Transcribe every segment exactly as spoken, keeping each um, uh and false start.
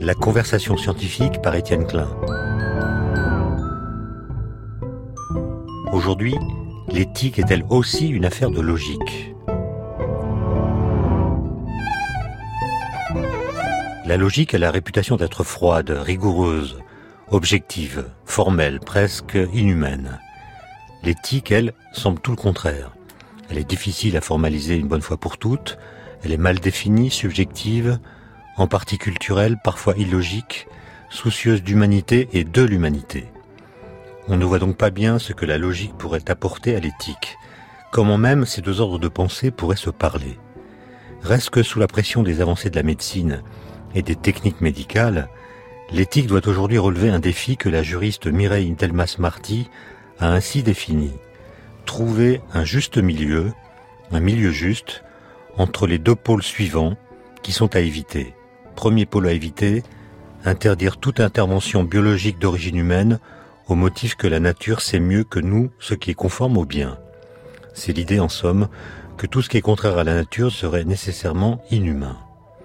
La conversation scientifique par Étienne Klein. Aujourd'hui, l'éthique est-elle aussi une affaire de logique ? La logique a la réputation d'être froide, rigoureuse, objective, formelle, presque inhumaine. L'éthique, elle, semble tout le contraire. Elle est difficile à formaliser une bonne fois pour toutes, elle est mal définie, subjective, en partie culturelle, parfois illogique, soucieuse d'humanité et de l'humanité. On ne voit donc pas bien ce que la logique pourrait apporter à l'éthique. Comment même ces deux ordres de pensée pourraient se parler. Reste que sous la pression des avancées de la médecine et des techniques médicales, l'éthique doit aujourd'hui relever un défi que la juriste Mireille Intelmas-Marty a ainsi défini. Trouver un juste milieu, un milieu juste, entre les deux pôles suivants qui sont à éviter. Premier pôle à éviter, interdire toute intervention biologique d'origine humaine au motif que la nature sait mieux que nous ce qui est conforme au bien. C'est l'idée, en somme, que tout ce qui est contraire à la nature serait nécessairement inhumain.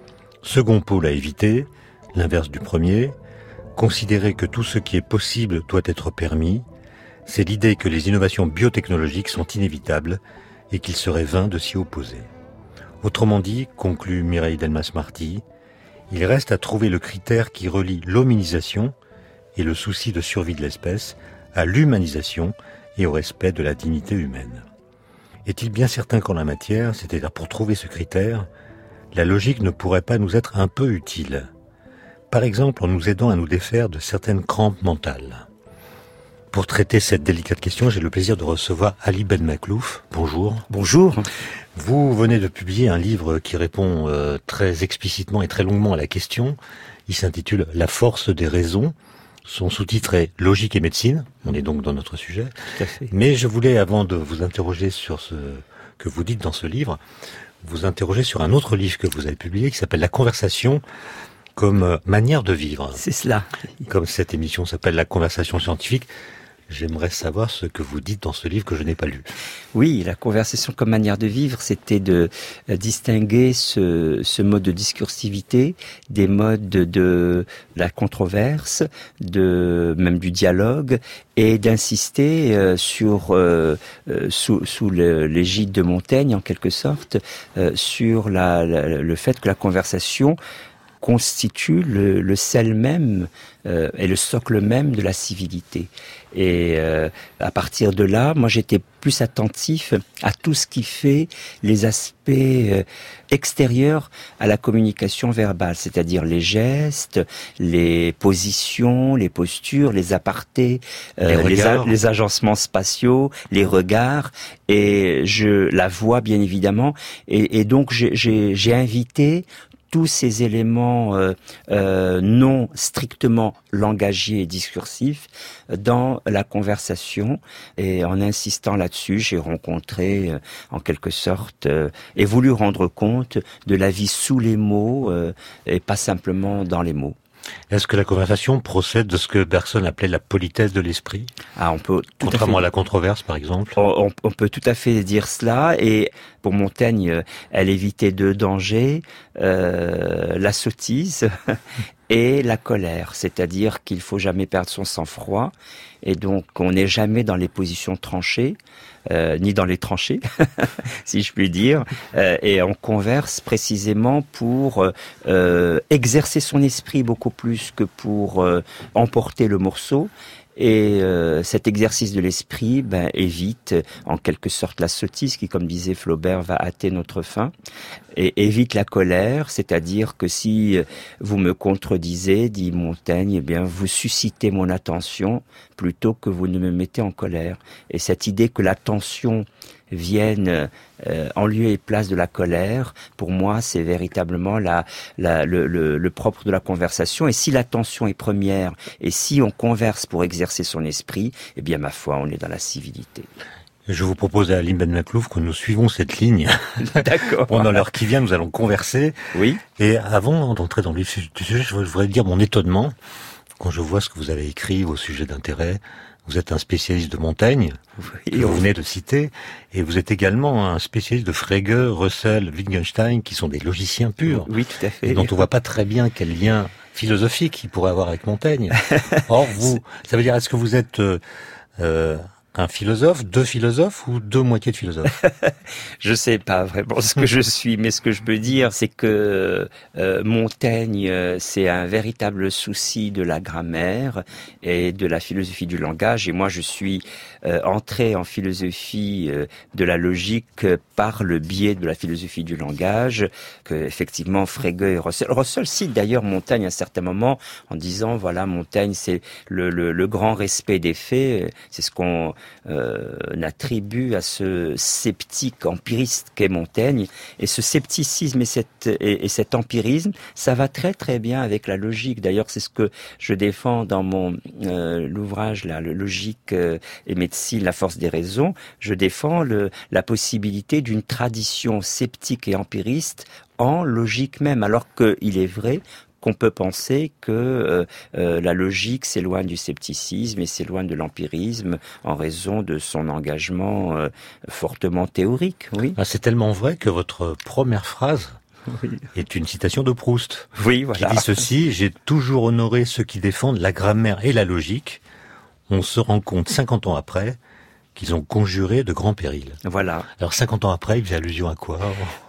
Second pôle à éviter, l'inverse du premier, considérer que tout ce qui est possible doit être permis, c'est l'idée que les innovations biotechnologiques sont inévitables et qu'il serait vain de s'y opposer. Autrement dit, conclut Mireille Intelmas-Marty, il reste à trouver le critère qui relie l'hominisation et le souci de survie de l'espèce à l'humanisation et au respect de la dignité humaine. Est-il bien certain qu'en la matière, c'est-à-dire pour trouver ce critère, la logique ne pourrait pas nous être un peu utile ? Par exemple, en nous aidant à nous défaire de certaines crampes mentales. Pour traiter cette délicate question, j'ai le plaisir de recevoir Ali Ben Makhlouf. Bonjour. Bonjour. Vous venez de publier un livre qui répond euh, très explicitement et très longuement à la question. Il s'intitule « La force des raisons ». Son sous-titre est « Logique et médecine ». On est donc dans notre sujet. Tout à fait. Mais je voulais, avant de vous interroger sur ce que vous dites dans ce livre, vous interroger sur un autre livre que vous avez publié qui s'appelle « La conversation comme manière de vivre ». C'est cela. Comme cette émission s'appelle « La conversation scientifique », j'aimerais savoir ce que vous dites dans ce livre que je n'ai pas lu. Oui, la conversation comme manière de vivre, c'était de distinguer ce, ce mode de discursivité des modes de, de la controverse, de même du dialogue, et d'insister euh, sur, euh, sous, sous le, l'égide de Montaigne, en quelque sorte, euh, sur la, la, le fait que la conversation constitue le, le sel même euh, et le socle même de la civilité. Et euh, à partir de là, moi j'étais plus attentif à tout ce qui fait les aspects euh, extérieurs à la communication verbale, c'est-à-dire les gestes, les positions, les postures, les apartés, euh, les, les, a- les agencements spatiaux, les regards, et je la voix bien évidemment. Et, et donc j'ai, j'ai, j'ai invité tous ces éléments euh, euh, non strictement langagiers et discursifs dans la conversation, et en insistant là-dessus, j'ai rencontré euh, en quelque sorte euh, et voulu rendre compte de la vie sous les mots euh, et pas simplement dans les mots. Est-ce que la conversation procède de ce que Bergson appelait la politesse de l'esprit ? Ah, on peut tout Contrairement à, fait... à la controverse, par exemple. On, on, on peut tout à fait dire cela. Et pour Montaigne, elle évitait deux dangers, euh, la sottise et la colère. C'est-à-dire qu'il faut jamais perdre son sang-froid. Et donc, on n'est jamais dans les positions tranchées, euh, ni dans les tranchées, si je puis dire. Euh, et on converse précisément pour euh, exercer son esprit beaucoup plus que pour euh, emporter le morceau. Et euh, cet exercice de l'esprit ben, évite en quelque sorte la sottise qui, comme disait Flaubert, va hâter notre fin, et évite la colère, c'est-à-dire que si vous me contredisez, dit Montaigne, eh bien vous suscitez mon attention plutôt que vous ne me mettez en colère. Et cette idée que l'attention vienne euh, en lieu et place de la colère, pour moi, c'est véritablement la, la, le, le, le propre de la conversation. Et si l'attention est première, et si on converse pour exercer son esprit, eh bien, ma foi, on est dans la civilité. Je vous propose à Ali Ben Makhlouf que nous suivons cette ligne. D'accord. Pendant l'heure qui vient, nous allons converser. Oui. Et avant d'entrer dans le vif du sujet, je voudrais dire mon étonnement quand je vois ce que vous avez écrit, vos sujets d'intérêt. Vous êtes un spécialiste de Montaigne, que vous venez de citer, et vous êtes également un spécialiste de Frege, Russell, Wittgenstein, qui sont des logiciens purs. Oui, tout à fait. Et dont on voit pas très bien quel lien philosophique qu'il pourrait avoir avec Montaigne. Or, vous, ça veut dire, est-ce que vous êtes euh, euh, un philosophe, deux philosophes ou deux moitiés de philosophes? Je sais pas vraiment ce que je suis, mais ce que je peux dire, c'est que euh, Montaigne, euh, c'est un véritable souci de la grammaire et de la philosophie du langage. Et moi, je suis euh, entré en philosophie euh, de la logique par le biais de la philosophie du langage, que effectivement Frege et Russell. Russell cite d'ailleurs Montaigne à un certain moment en disant, voilà, Montaigne, c'est le, le, le grand respect des faits. C'est ce qu'on Euh, attribue à ce sceptique empiriste qu'est Montaigne, et ce scepticisme et, cette, et, et cet empirisme, ça va très très bien avec la logique. D'ailleurs, c'est ce que je défends dans mon euh, l'ouvrage là, le Logique euh, et médecine, la force des raisons. Je défends le, la possibilité d'une tradition sceptique et empiriste en logique même, alors qu'il est vrai qu'on peut penser que euh, euh, la logique s'éloigne du scepticisme et s'éloigne de l'empirisme en raison de son engagement euh, fortement théorique. Oui. Ah, c'est tellement vrai que votre première phrase oui. est une citation de Proust. Oui, voilà. Qui dit ceci: j'ai toujours honoré ceux qui défendent la grammaire et la logique. On se rend compte cinquante ans après qu'ils ont conjuré de grands périls. Voilà. Alors cinquante ans après, il fait allusion à quoi?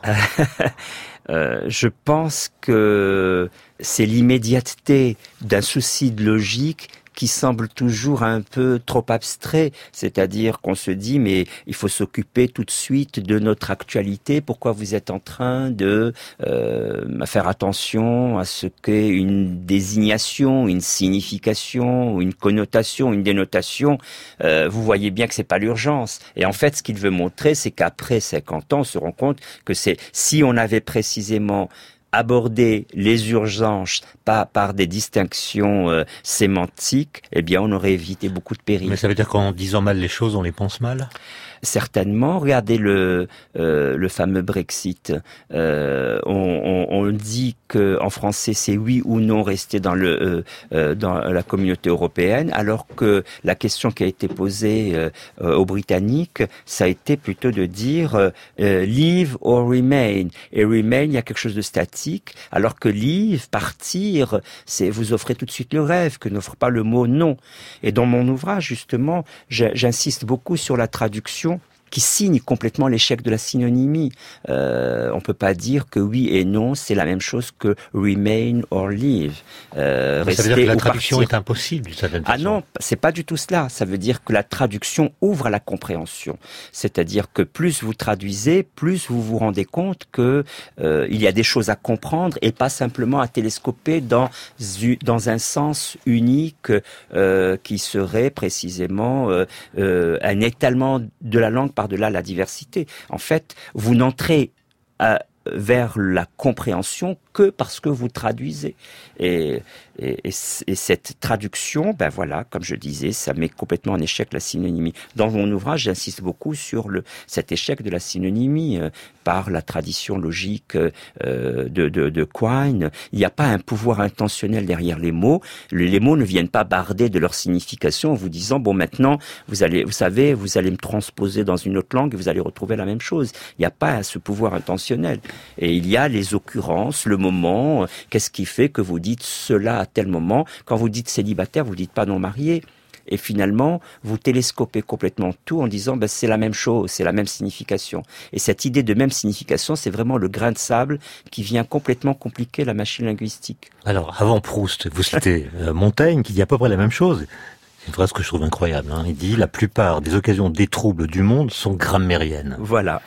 euh, Je pense que c'est l'immédiateté d'un souci de logique qui semble toujours un peu trop abstrait, c'est-à-dire qu'on se dit mais il faut s'occuper tout de suite de notre actualité. Pourquoi vous êtes en train de euh, faire attention à ce qu'est une désignation, une signification, une connotation, une dénotation? euh, Vous voyez bien que c'est pas l'urgence. Et en fait, ce qu'il veut montrer, c'est qu'après cinquante ans, on se rend compte que c'est si on avait précisément aborder les urgences pas par des distinctions euh, sémantiques, eh bien on aurait évité beaucoup de périls. Mais ça veut dire qu'en disant mal les choses, on les pense mal? Certainement. Regardez le euh, le fameux Brexit. Euh, on, on, on dit que en français c'est oui ou non rester dans le euh, euh, dans la communauté européenne, alors que la question qui a été posée euh, euh, aux Britanniques, ça a été plutôt de dire euh, leave or remain. Et remain, il y a quelque chose de statique, alors que leave, partir, c'est vous offrez tout de suite le rêve, que n'offre pas le mot non. Et dans mon ouvrage justement, j'insiste beaucoup sur la traduction qui signe complètement l'échec de la synonymie. Euh, on peut pas dire que oui et non, c'est la même chose que remain or leave. Euh, ça veut dire que la traduction partir. est impossible d'une certaine façon. Ah non, c'est pas du tout cela. Ça veut dire que la traduction ouvre à la compréhension. C'est-à-dire que plus vous traduisez, plus vous vous rendez compte que euh, il y a des choses à comprendre et pas simplement à télescoper dans dans un sens unique euh, qui serait précisément euh, euh, un étalement de la langue par-delà la diversité. En fait, vous n'entrez à, vers la compréhension que parce que vous traduisez. Et, et, et, et cette traduction, ben voilà, comme je disais, ça met complètement en échec la synonymie. Dans mon ouvrage, j'insiste beaucoup sur le, cet échec de la synonymie euh, par la tradition logique euh, de, de, de Quine. Il n'y a pas un pouvoir intentionnel derrière les mots. Les mots ne viennent pas barder de leur signification en vous disant, bon, maintenant, vous allez, vous savez, vous allez me transposer dans une autre langue et vous allez retrouver la même chose. Il n'y a pas ce pouvoir intentionnel. Et il y a les occurrences, le moment, qu'est-ce qui fait que vous dites cela à tel moment. Quand vous dites célibataire, vous dites pas non marié. Et finalement, vous télescopez complètement tout en disant ben, c'est la même chose, c'est la même signification. Et cette idée de même signification, c'est vraiment le grain de sable qui vient complètement compliquer la machine linguistique. Alors, avant Proust, vous citez euh, Montaigne qui dit à peu près la même chose. C'est une phrase que je trouve incroyable. Hein. Il dit « La plupart des occasions des troubles du monde sont grammairiennes ». Voilà.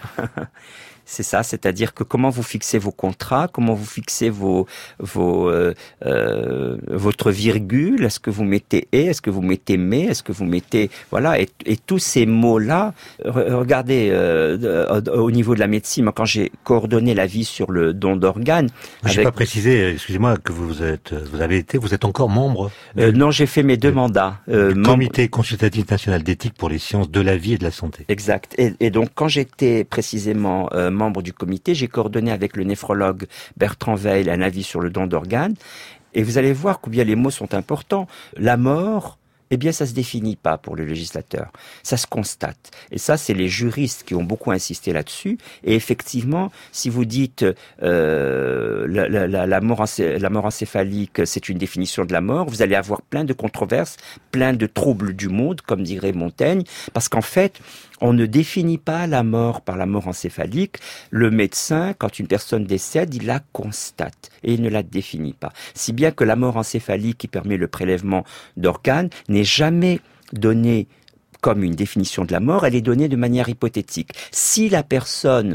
C'est ça, c'est-à-dire que comment vous fixez vos contrats, comment vous fixez vos, vos, euh, euh, votre virgule, est-ce que vous mettez et, est-ce que vous mettez mais, est-ce que vous mettez, voilà, et, et tous ces mots-là, regardez, euh, au niveau de la médecine, quand j'ai coordonné la vie sur le don d'organes. J'ai avec... pas précisé, excusez-moi, que vous êtes, vous avez été, vous êtes encore membre. Euh, du... Non, j'ai fait mes deux de... mandats. Euh, membre... Comité consultatif national d'éthique pour les sciences de la vie et de la santé. Exact. Et, et donc, quand j'étais précisément euh, membre du comité, j'ai coordonné avec le néphrologue Bertrand Veil un avis sur le don d'organes. Et vous allez voir combien les mots sont importants. La mort eh bien, ça se définit pas pour le législateur. Ça se constate. Et ça, c'est les juristes qui ont beaucoup insisté là-dessus. Et effectivement, si vous dites euh, la, la, la, la, mort encé- la mort encéphalique, c'est une définition de la mort, vous allez avoir plein de controverses, plein de troubles du monde, comme dirait Montaigne, parce qu'en fait, on ne définit pas la mort par la mort encéphalique. Le médecin, quand une personne décède, il la constate et il ne la définit pas. Si bien que la mort encéphalique qui permet le prélèvement d'organes n'est jamais donnée comme une définition de la mort, elle est donnée de manière hypothétique. Si la personne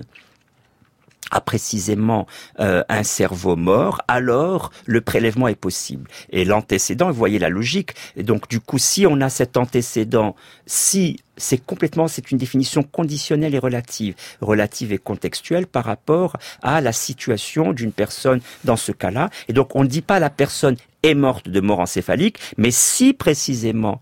a précisément euh, un cerveau mort, alors le prélèvement est possible. Et l'antécédent, vous voyez la logique. Et donc du coup, si on a cet antécédent, si c'est complètement, c'est une définition conditionnelle et relative, relative et contextuelle par rapport à la situation d'une personne dans ce cas-là. Et donc on ne dit pas la personne est morte de mort encéphalique, mais si précisément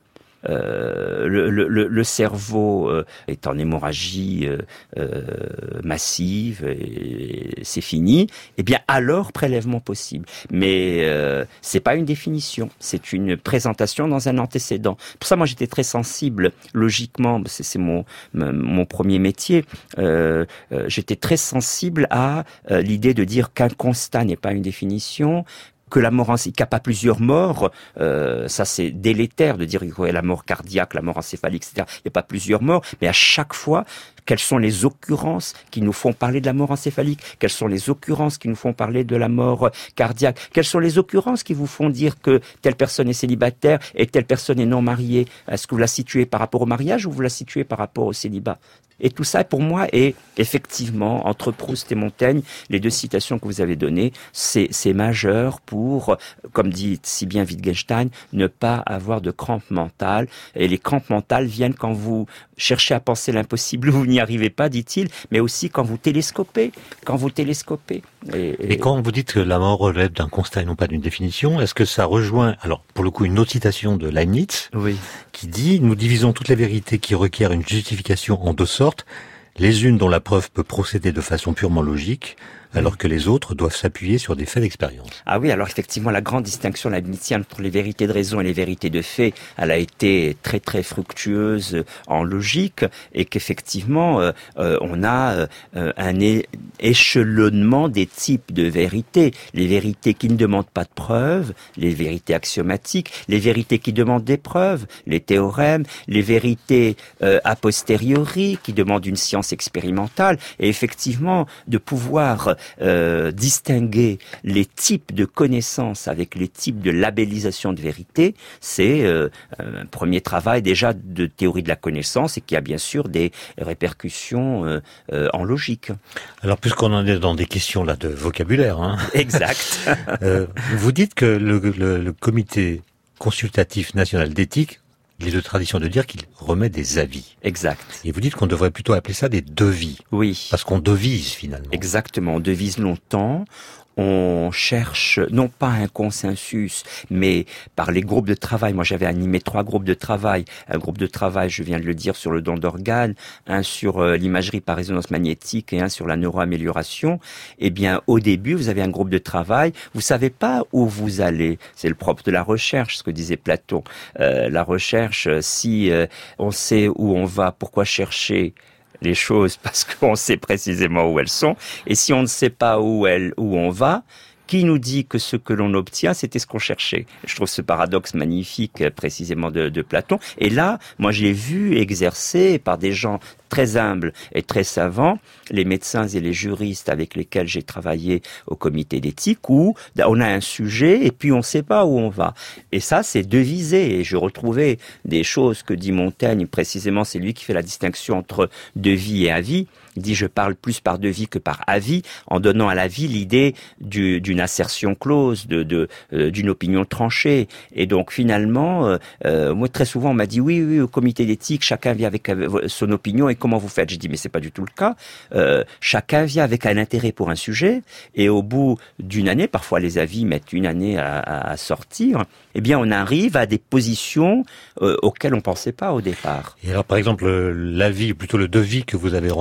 Euh, le, le, le cerveau euh, est en hémorragie euh, euh, massive, et, et c'est fini, eh bien alors prélèvement possible. Mais euh, c'est pas une définition, c'est une présentation dans un antécédent. Pour ça, moi, j'étais très sensible, logiquement, c'est, c'est mon mon premier métier. Euh, euh, j'étais très sensible à euh, l'idée de dire qu'un constat n'est pas une définition, que la mort, qu'il n'y a pas plusieurs morts, euh, ça c'est délétère de dire ouais, la mort cardiaque, la mort encéphalique, et cetera. Il n'y a pas plusieurs morts, mais à chaque fois, quelles sont les occurrences qui nous font parler de la mort encéphalique? Quelles sont les occurrences qui nous font parler de la mort cardiaque? Quelles sont les occurrences qui vous font dire que telle personne est célibataire et telle personne est non mariée? Est-ce que vous la situez par rapport au mariage ou vous la situez par rapport au célibat? Et tout ça, pour moi, est effectivement, entre Proust et Montaigne, les deux citations que vous avez données, c'est, c'est majeur pour, comme dit si bien Wittgenstein, ne pas avoir de crampes mentales. Et les crampes mentales viennent quand vous cherchez à penser l'impossible, vous n'y arrivez pas, dit-il, mais aussi quand vous télescopez, quand vous télescopez. Et, et... et quand vous dites que la mort relève d'un constat et non pas d'une définition, est-ce que ça rejoint, alors pour le coup, une autre citation de Leibniz, oui, qui dit « Nous divisons toutes les vérités qui requièrent une justification en deux sortes, les unes dont la preuve peut procéder de façon purement logique, alors que les autres doivent s'appuyer sur des faits d'expérience. » Ah oui, alors effectivement, la grande distinction leibnizienne entre les vérités de raison et les vérités de fait, elle a été très très fructueuse en logique, et qu'effectivement, euh, euh, on a euh, un é- échelonnement des types de vérités. Les vérités qui ne demandent pas de preuves, les vérités axiomatiques, les vérités qui demandent des preuves, les théorèmes, les vérités euh, a posteriori, qui demandent une science expérimentale, et effectivement, de pouvoir Euh, distinguer les types de connaissances avec les types de labellisation de vérité, c'est euh, un premier travail déjà de théorie de la connaissance et qui a bien sûr des répercussions euh, euh, en logique. Alors puisqu'on en est dans des questions là de vocabulaire, hein, exact. euh, vous dites que le, le, le comité consultatif national d'éthique, il est de tradition de dire qu'il remet des avis. Exact. Et vous dites qu'on devrait plutôt appeler ça des devis. Oui. Parce qu'on devise finalement. Exactement, on devise longtemps. On cherche non pas un consensus, mais par les groupes de travail. Moi, j'avais animé trois groupes de travail. Un groupe de travail, je viens de le dire, sur le don d'organes, un sur euh, l'imagerie par résonance magnétique et un sur la neuroamélioration. Eh bien, au début, vous avez un groupe de travail. Vous savez pas où vous allez. C'est le propre de la recherche, ce que disait Platon. Euh, la recherche, si euh, on sait où on va, pourquoi chercher les choses parce qu'on sait précisément où elles sont, et si on ne sait pas où elles, où on va, qui nous dit que ce que l'on obtient, c'était ce qu'on cherchait? Je trouve ce paradoxe magnifique, précisément de, de Platon. Et là, moi, j'ai vu exercer par des gens très humbles et très savants, les médecins et les juristes avec lesquels j'ai travaillé au comité d'éthique, où on a un sujet et puis on ne sait pas où on va. Et ça, c'est devisé. Et je retrouvais des choses que dit Montaigne, précisément, c'est lui qui fait la distinction entre devis et avis. Il dit « je parle plus par devis que par avis », en donnant à l'avis l'idée du, d'une assertion close, de, de, euh, d'une opinion tranchée. Et donc finalement, euh, euh, moi très souvent on m'a dit « oui, oui, au comité d'éthique, chacun vient avec son opinion, et comment vous faites ?» J'ai dit « mais c'est pas du tout le cas. Euh, chacun vient avec un intérêt pour un sujet, et au bout d'une année, parfois les avis mettent une année à, à, à sortir, eh bien on arrive à des positions euh, auxquelles on pensait pas au départ. » Et alors par exemple, l'avis, plutôt le devis que vous avez rendu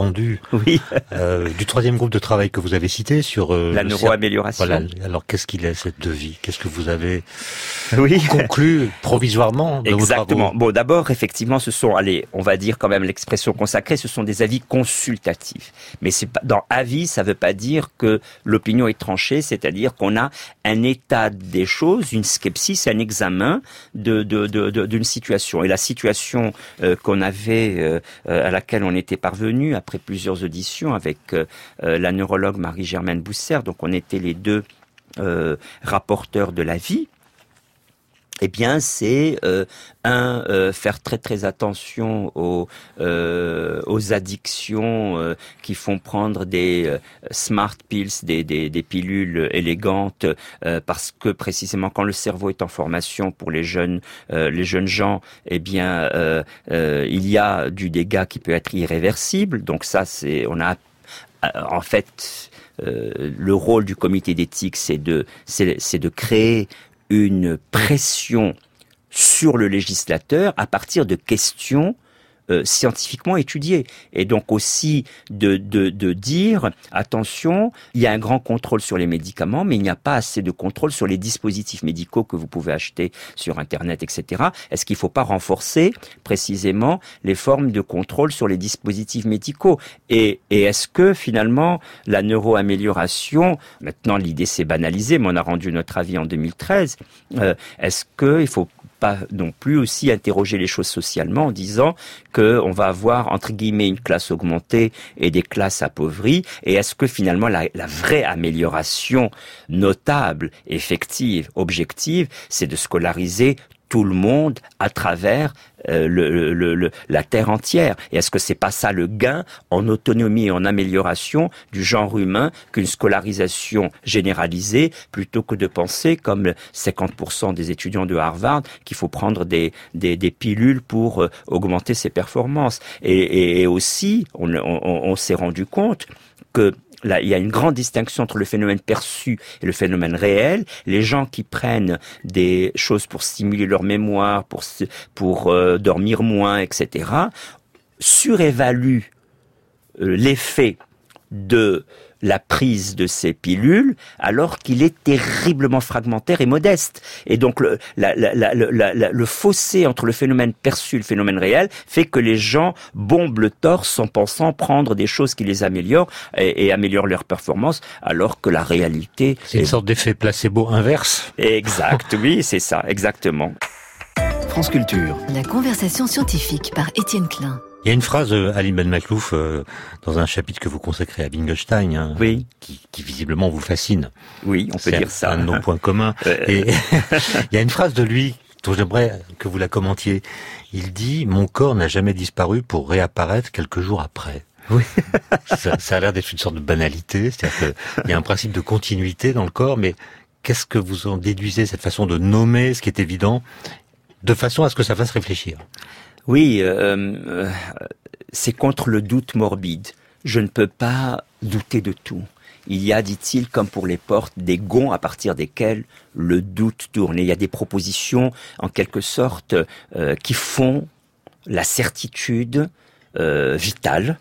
Oui. euh, du troisième groupe de travail que vous avez cité sur euh, la neuroamélioration. Voilà. Alors qu'est-ce qu'il est cette devis? Qu'est-ce que vous avez oui. conclu provisoirement de Exactement. vos travaux? Bon, d'abord, effectivement, ce sont, allez, on va dire quand même l'expression consacrée, ce sont des avis consultatifs. Mais c'est pas, dans avis, ça veut pas dire que l'opinion est tranchée, c'est-à-dire qu'on a un état des choses, une skepsis, un examen de, de, de, de d'une situation. Et la situation euh, qu'on avait, euh, à laquelle on était parvenu après plusieurs auditions avec euh, la neurologue Marie-Germaine Bousser, donc on était les deux euh, rapporteurs de l'avis. Eh bien, c'est euh, un euh, faire très très attention aux euh, aux addictions euh, qui font prendre des euh, smart pills, des des, des pilules élégantes, euh, parce que précisément quand le cerveau est en formation pour les jeunes euh, les jeunes gens, eh bien euh, euh, il y a du dégât qui peut être irréversible. Donc ça, c'est on a en fait euh, le rôle du comité d'éthique, c'est de c'est c'est de créer une pression sur le législateur à partir de questions euh, scientifiquement étudiées. Et donc aussi de, de, de dire, attention, il y a un grand contrôle sur les médicaments, mais il n'y a pas assez de contrôle sur les dispositifs médicaux que vous pouvez acheter sur Internet, et cetera. Est-ce qu'il ne faut pas renforcer précisément les formes de contrôle sur les dispositifs médicaux? Et, et est-ce que finalement la neuroamélioration, maintenant l'idée s'est banalisée, mais on a rendu notre avis en deux mille treize, euh, est-ce qu'il faut pas non plus aussi interroger les choses socialement en disant que on va avoir entre guillemets une classe augmentée et des classes appauvries, et est-ce que finalement la, la vraie amélioration notable, effective, objective, c'est de scolariser tout le monde à travers euh, le, le, le, la terre entière? Et est-ce que c'est pas ça le gain en autonomie et en amélioration du genre humain qu'une scolarisation généralisée, plutôt que de penser comme cinquante pour cent des étudiants de Harvard qu'il faut prendre des, des, des pilules pour euh, augmenter ses performances? Et, et, et aussi, on, on, on s'est rendu compte que là, il y a une grande distinction entre le phénomène perçu et le phénomène réel. Les gens qui prennent des choses pour stimuler leur mémoire, pour pour euh, dormir moins, et cetera, surévaluent euh, l'effet de la prise de ces pilules, alors qu'il est terriblement fragmentaire et modeste. Et donc le, la, la, la, la, la, le fossé entre le phénomène perçu et le phénomène réel fait que les gens bombent le torse en pensant prendre des choses qui les améliorent et, et améliorent leur performance, alors que la réalité... C'est une est... sorte d'effet placebo inverse. Exact, oui, c'est ça, exactement. France Culture. La conversation scientifique par Étienne Klein. Il y a une phrase, Ali Ben Makhlouf, euh, dans un chapitre que vous consacrez à Wittgenstein, hein, oui. qui, qui visiblement vous fascine. Oui, on peut c'est dire ça. C'est un de nos points communs. Et il y a une phrase de lui dont j'aimerais que vous la commentiez. Il dit « Mon corps n'a jamais disparu pour réapparaître quelques jours après ». Oui. ça, ça a l'air d'être une sorte de banalité, c'est-à-dire qu'il y a un principe de continuité dans le corps, mais qu'est-ce que vous en déduisez, cette façon de nommer ce qui est évident, de façon à ce que ça fasse réfléchir? Oui, euh, euh, c'est contre le doute morbide. Je ne peux pas douter de tout. Il y a, dit-il, comme pour les portes, des gonds à partir desquels le doute tourne. Et il y a des propositions, en quelque sorte, euh, qui font la certitude euh, vitale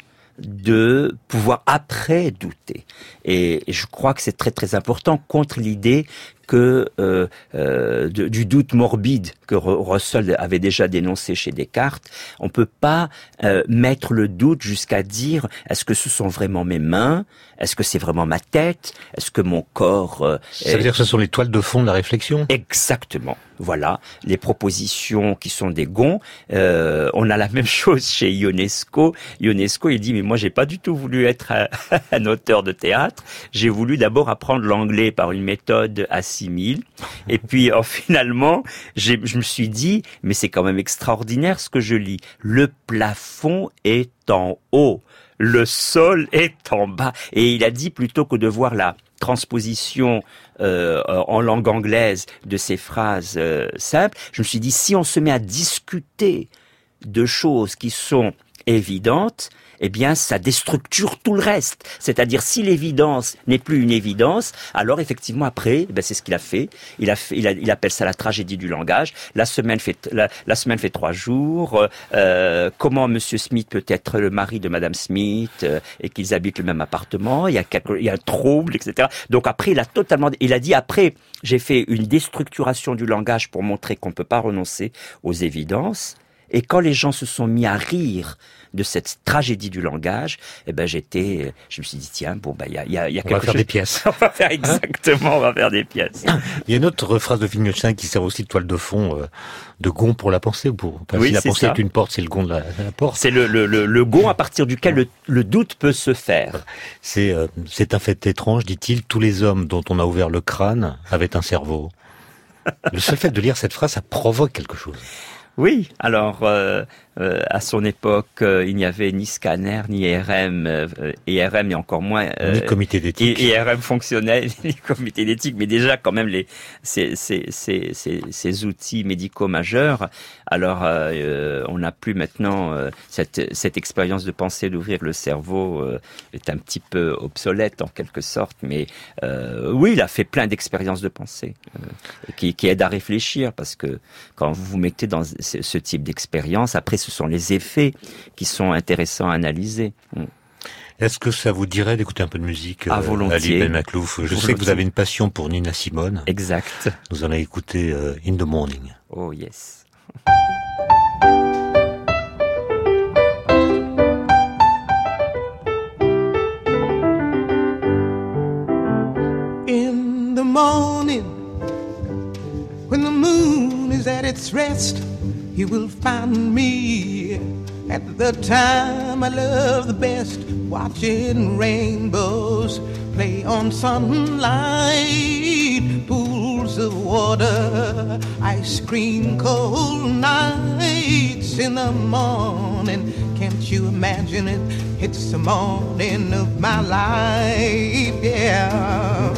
de pouvoir après douter. Et je crois que c'est très très important contre l'idée que euh, euh, de, du doute morbide que Russell avait déjà dénoncé chez Descartes. On peut pas euh, mettre le doute jusqu'à dire est-ce que ce sont vraiment mes mains, est-ce que c'est vraiment ma tête, est-ce que mon corps... Euh, Ça veut est... dire que ce sont les toiles de fond de la réflexion? Exactement. Voilà, les propositions qui sont des gonds. Euh, on a la même chose chez Ionesco. Ionesco, il dit mais moi j'ai pas du tout voulu être un, un auteur de théâtre. J'ai voulu d'abord apprendre l'anglais par une méthode assez six mille. Et puis, oh, finalement, j'ai, je me suis dit, mais c'est quand même extraordinaire ce que je lis. Le plafond est en haut, le sol est en bas. Et il a dit, plutôt que de voir la transposition euh, en langue anglaise de ces phrases euh, simples, je me suis dit, si on se met à discuter de choses qui sont évidente, eh bien, ça déstructure tout le reste. C'est-à-dire, si l'évidence n'est plus une évidence, alors effectivement, après, eh bien, c'est ce qu'il a fait. Il a fait, il, a, il appelle ça la tragédie du langage. La semaine fait, la, la semaine fait trois jours. Euh, comment Monsieur Smith peut être le mari de Madame Smith euh, et qu'ils habitent le même appartement. Il y a quelque, il y a un trouble, et cetera. Donc après, il a totalement, il a dit après, j'ai fait une déstructuration du langage pour montrer qu'on ne peut pas renoncer aux évidences. Et quand les gens se sont mis à rire de cette tragédie du langage, eh ben j'étais, je me suis dit tiens bon bah il y a, y a, y a on quelque va faire chose. des pièces. On va faire exactement, on va faire des pièces. Il y a une autre phrase de Wittgenstein qui sert aussi de toile de fond, euh, de gond pour la pensée ou pour. Enfin, Oui, si la c'est pensée ça. est une porte, c'est le gond de la, de la porte. C'est le le le, le gond à partir duquel le, le doute peut se faire. C'est euh, c'est un fait étrange, dit-il. Tous les hommes dont on a ouvert le crâne avaient un cerveau. Le seul fait de lire cette phrase, ça provoque quelque chose. Oui, alors euh, euh, à son époque, euh, il n'y avait ni scanner, ni I R M, euh, I R M et encore moins euh, Ni comité d'éthique. I R M fonctionnel, ni comité d'éthique, mais déjà quand même les ces ces ces ces, ces outils médicaux majeurs. Alors euh, on n'a plus maintenant euh, cette cette expérience de pensée d'ouvrir le cerveau euh, est un petit peu obsolète en quelque sorte, mais euh, oui, il a fait plein d'expériences de pensée euh, qui qui aident à réfléchir parce que quand vous vous mettez dans ce type d'expérience, après ce sont les effets qui sont intéressants à analyser. Est-ce que ça vous dirait d'écouter un peu de musique, Ah, euh, volontiers. Ali Ben Maklouf? Je sais que vous avez une passion pour Nina Simone. Exact. Nous allons écouter euh, In the Morning. Oh yes. In the morning, when the moon is at its rest, you will find me at the time I love the best, watching rainbows play on sunlight, pools of water, ice cream, cold nights in the morning. Can't you imagine it? It's the morning of my life, yeah.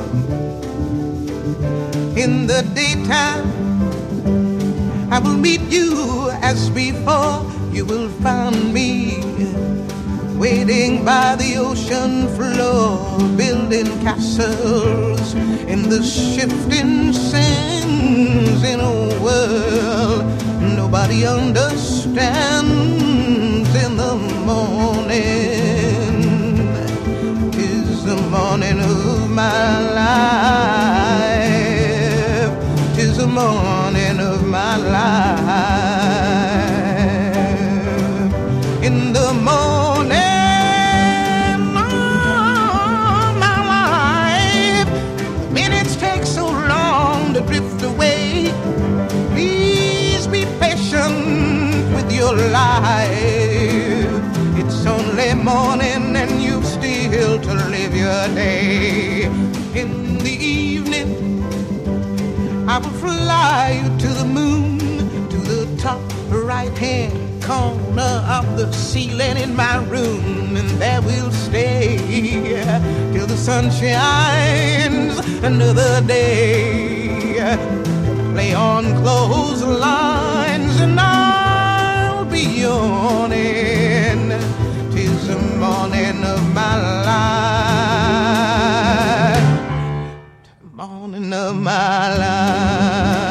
In the daytime, I will meet you as before. You will find me waiting by the ocean floor, building castles in the shifting sands in a world nobody understands. In the morning, 'tis the morning of my life, 'tis the morning of my life. In the morning of my life, minutes take so long to drift away. Please be patient with your life. It's only morning and you've still to live your day. In the evening, I will fly you to the moon, to the top right-hand corner of the ceiling in my room, and there we'll stay till the sun shines another day. Play on clotheslines and I'll be yawning. 'Tis the morning of my life, the morning of my life.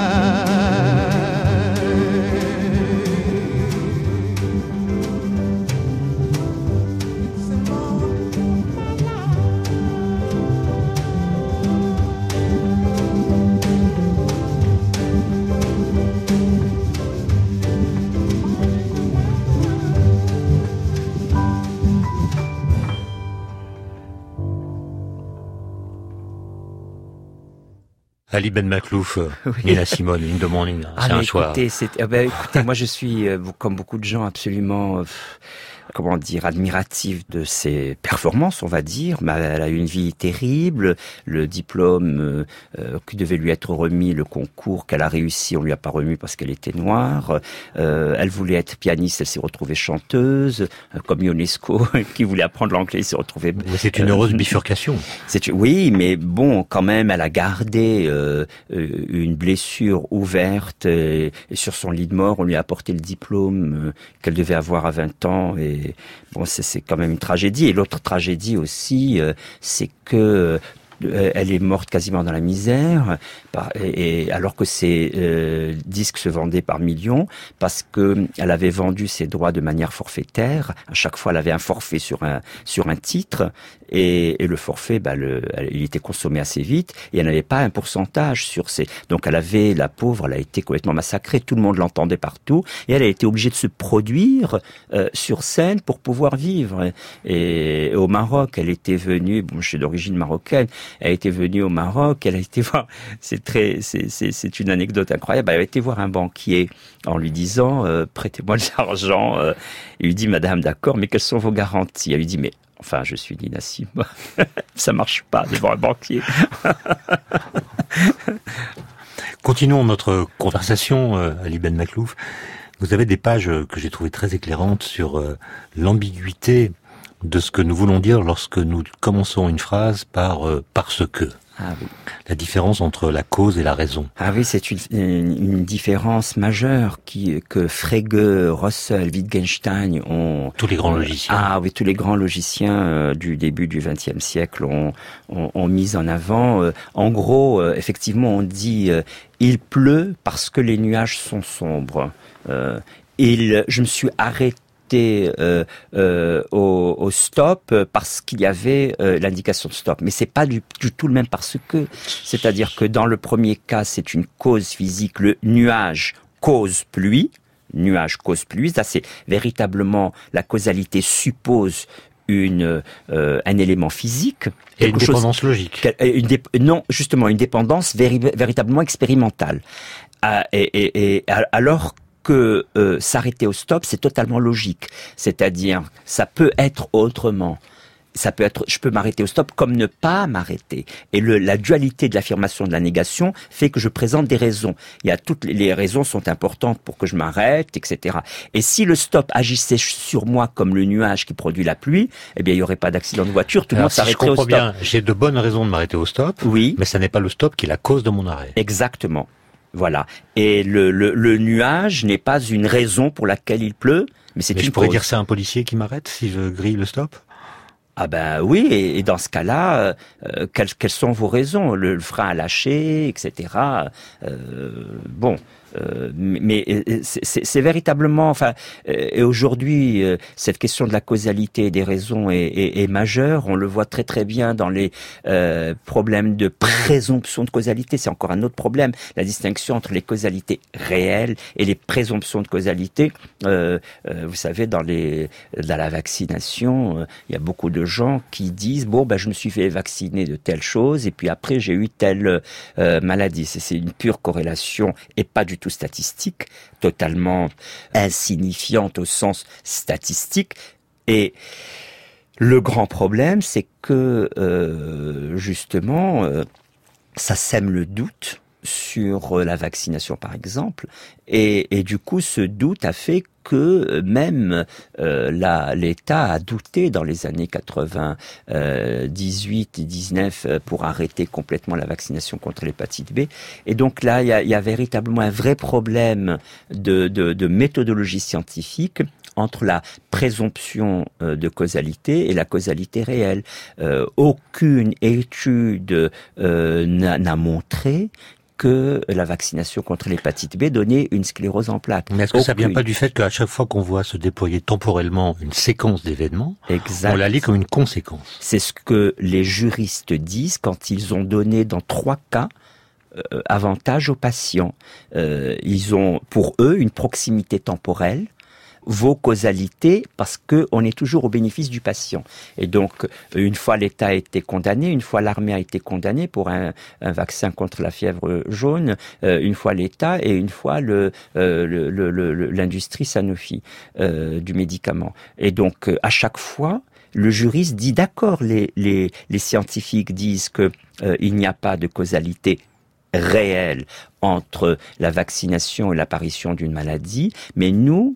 Ali Ben Maklouf, Oui. Nina Simone, In the Morning, c'est Ah, un mais soir. écoutez, c'est, eh ben, écoutez, moi je suis, euh, comme beaucoup de gens, absolument, euh, comment dire, admiratif de ses performances, on va dire. Mais elle a eu une vie terrible. Le diplôme euh, euh, qui devait lui être remis, le concours qu'elle a réussi, on lui a pas remis parce qu'elle était noire. Euh, elle voulait être pianiste, elle s'est retrouvée chanteuse. Euh, comme Ionesco, qui voulait apprendre l'anglais, il s'est retrouvé. Mais c'est une heureuse bifurcation. C'est, oui, mais bon, quand même, elle a gardé euh, une blessure ouverte et, et sur son lit de mort, on lui a apporté le diplôme euh, qu'elle devait avoir à vingt ans et c'est bon, c'est, c'est quand même une tragédie. Et l'autre tragédie aussi, euh, c'est que elle est morte quasiment dans la misère, et, et alors que ses euh, disques se vendaient par millions, parce que elle avait vendu ses droits de manière forfaitaire. À chaque fois, elle avait un forfait sur un sur un titre, et, et le forfait, bah, le, il était consommé assez vite, et elle n'avait pas un pourcentage sur ses. Donc, elle avait, la pauvre, elle a été complètement massacrée. Tout le monde l'entendait partout, et elle a été obligée de se produire euh, sur scène pour pouvoir vivre. Et, et au Maroc, elle était venue. Bon, je suis d'origine marocaine. Elle était venue au Maroc, elle a été voir, c'est très, c'est, c'est, c'est une anecdote incroyable, elle a été voir un banquier en lui disant, euh, prêtez-moi de l'argent, euh, il lui dit, madame, d'accord, mais quelles sont vos garanties? Elle lui dit, mais, enfin, je suis Nina Simone, ça marche pas de voir un banquier. Continuons notre conversation, euh, Ali Ben Maklouf. Vous avez des pages que j'ai trouvées très éclairantes sur euh, l'ambiguïté de ce que nous voulons dire lorsque nous commençons une phrase par euh, « parce que ». Ah oui. La différence entre la cause et la raison. Ah oui, c'est une, une, une différence majeure qui, que Frege, Russell, Wittgenstein ont... Tous les grands logiciens. Ah oui, tous les grands logiciens euh, du début du vingtième siècle ont, ont, ont mis en avant. Euh, en gros, euh, effectivement, on dit euh, « il pleut parce que les nuages sont sombres euh, ». Il, je me suis arrêté Euh, euh, au, au stop parce qu'il y avait euh, l'indication de stop, mais c'est pas du, du tout le même parce que, c'est-à-dire que dans le premier cas c'est une cause physique, le nuage cause pluie, nuage cause pluie, ça c'est véritablement la causalité suppose une euh, un élément physique et une dépendance chose, logique. Une dé, non, justement une dépendance véri, véritablement expérimentale. Ah, et, et, et alors que euh, s'arrêter au stop, c'est totalement logique. C'est-à-dire, ça peut être autrement. Ça peut être, je peux m'arrêter au stop comme ne pas m'arrêter. Et le, la dualité de l'affirmation de la négation fait que je présente des raisons. Il y a toutes les, les raisons sont importantes pour que je m'arrête, et cetera. Et si le stop agissait sur moi comme le nuage qui produit la pluie, eh bien, il y aurait pas d'accident de voiture. Tout le monde si s'arrêterait au stop. Bien, j'ai de bonnes raisons de m'arrêter au stop. Oui. Mais ça n'est pas le stop qui est la cause de mon arrêt. Exactement. Voilà. Et le, le, le nuage n'est pas une raison pour laquelle il pleut, mais c'est mais une je pourrais cause. dire c'est un policier qui m'arrête si je grille le stop? Ah ben oui, et, et dans ce cas-là, euh, quelles, quelles sont vos raisons? Le, le frein à lâcher, et cetera. Euh, bon. Euh, mais c'est, c'est véritablement, enfin, et aujourd'hui, cette question de la causalité et des raisons est, est, est majeure. On le voit très très bien dans les euh, problèmes de présomption de causalité. C'est encore un autre problème, la distinction entre les causalités réelles et les présomptions de causalité. Euh, euh, vous savez, dans les, dans la vaccination, euh, il y a beaucoup de gens qui disent bon, ben je me suis fait vacciner de telle chose et puis après j'ai eu telle euh, maladie. C'est, c'est une pure corrélation et pas du tout statistique, totalement insignifiante au sens statistique. Et le grand problème, c'est que euh, justement, euh, ça sème le doute sur la vaccination, par exemple, et, et du coup, ce doute a fait que même euh, la, l'État a douté dans les années quatre-vingt-dix-huit et dix-neuf pour arrêter complètement la vaccination contre l'hépatite B. Et donc là, il y a, il y a véritablement un vrai problème de, de, de méthodologie scientifique entre la présomption de causalité et la causalité réelle. Euh, aucune étude euh, n'a, n'a montré que la vaccination contre l'hépatite B donnait une sclérose en plaques. Mais est-ce que Aucune. Ça vient pas du fait qu'à chaque fois qu'on voit se déployer temporellement une séquence d'événements, exact. On la lit comme une conséquence? C'est ce que les juristes disent quand ils ont donné dans trois cas euh, avantage aux patients. Euh, ils ont, pour eux, une proximité temporelle, vos causalités, parce que on est toujours au bénéfice du patient. Et donc, une fois l'État a été condamné, une fois l'armée a été condamnée pour un, un vaccin contre la fièvre jaune, euh, une fois l'État et une fois le, euh, le, le, le l'industrie Sanofi euh, du médicament. Et donc, à chaque fois, le juriste dit d'accord, les, les, les scientifiques disent que euh, il n'y a pas de causalité réelle entre la vaccination et l'apparition d'une maladie, mais nous,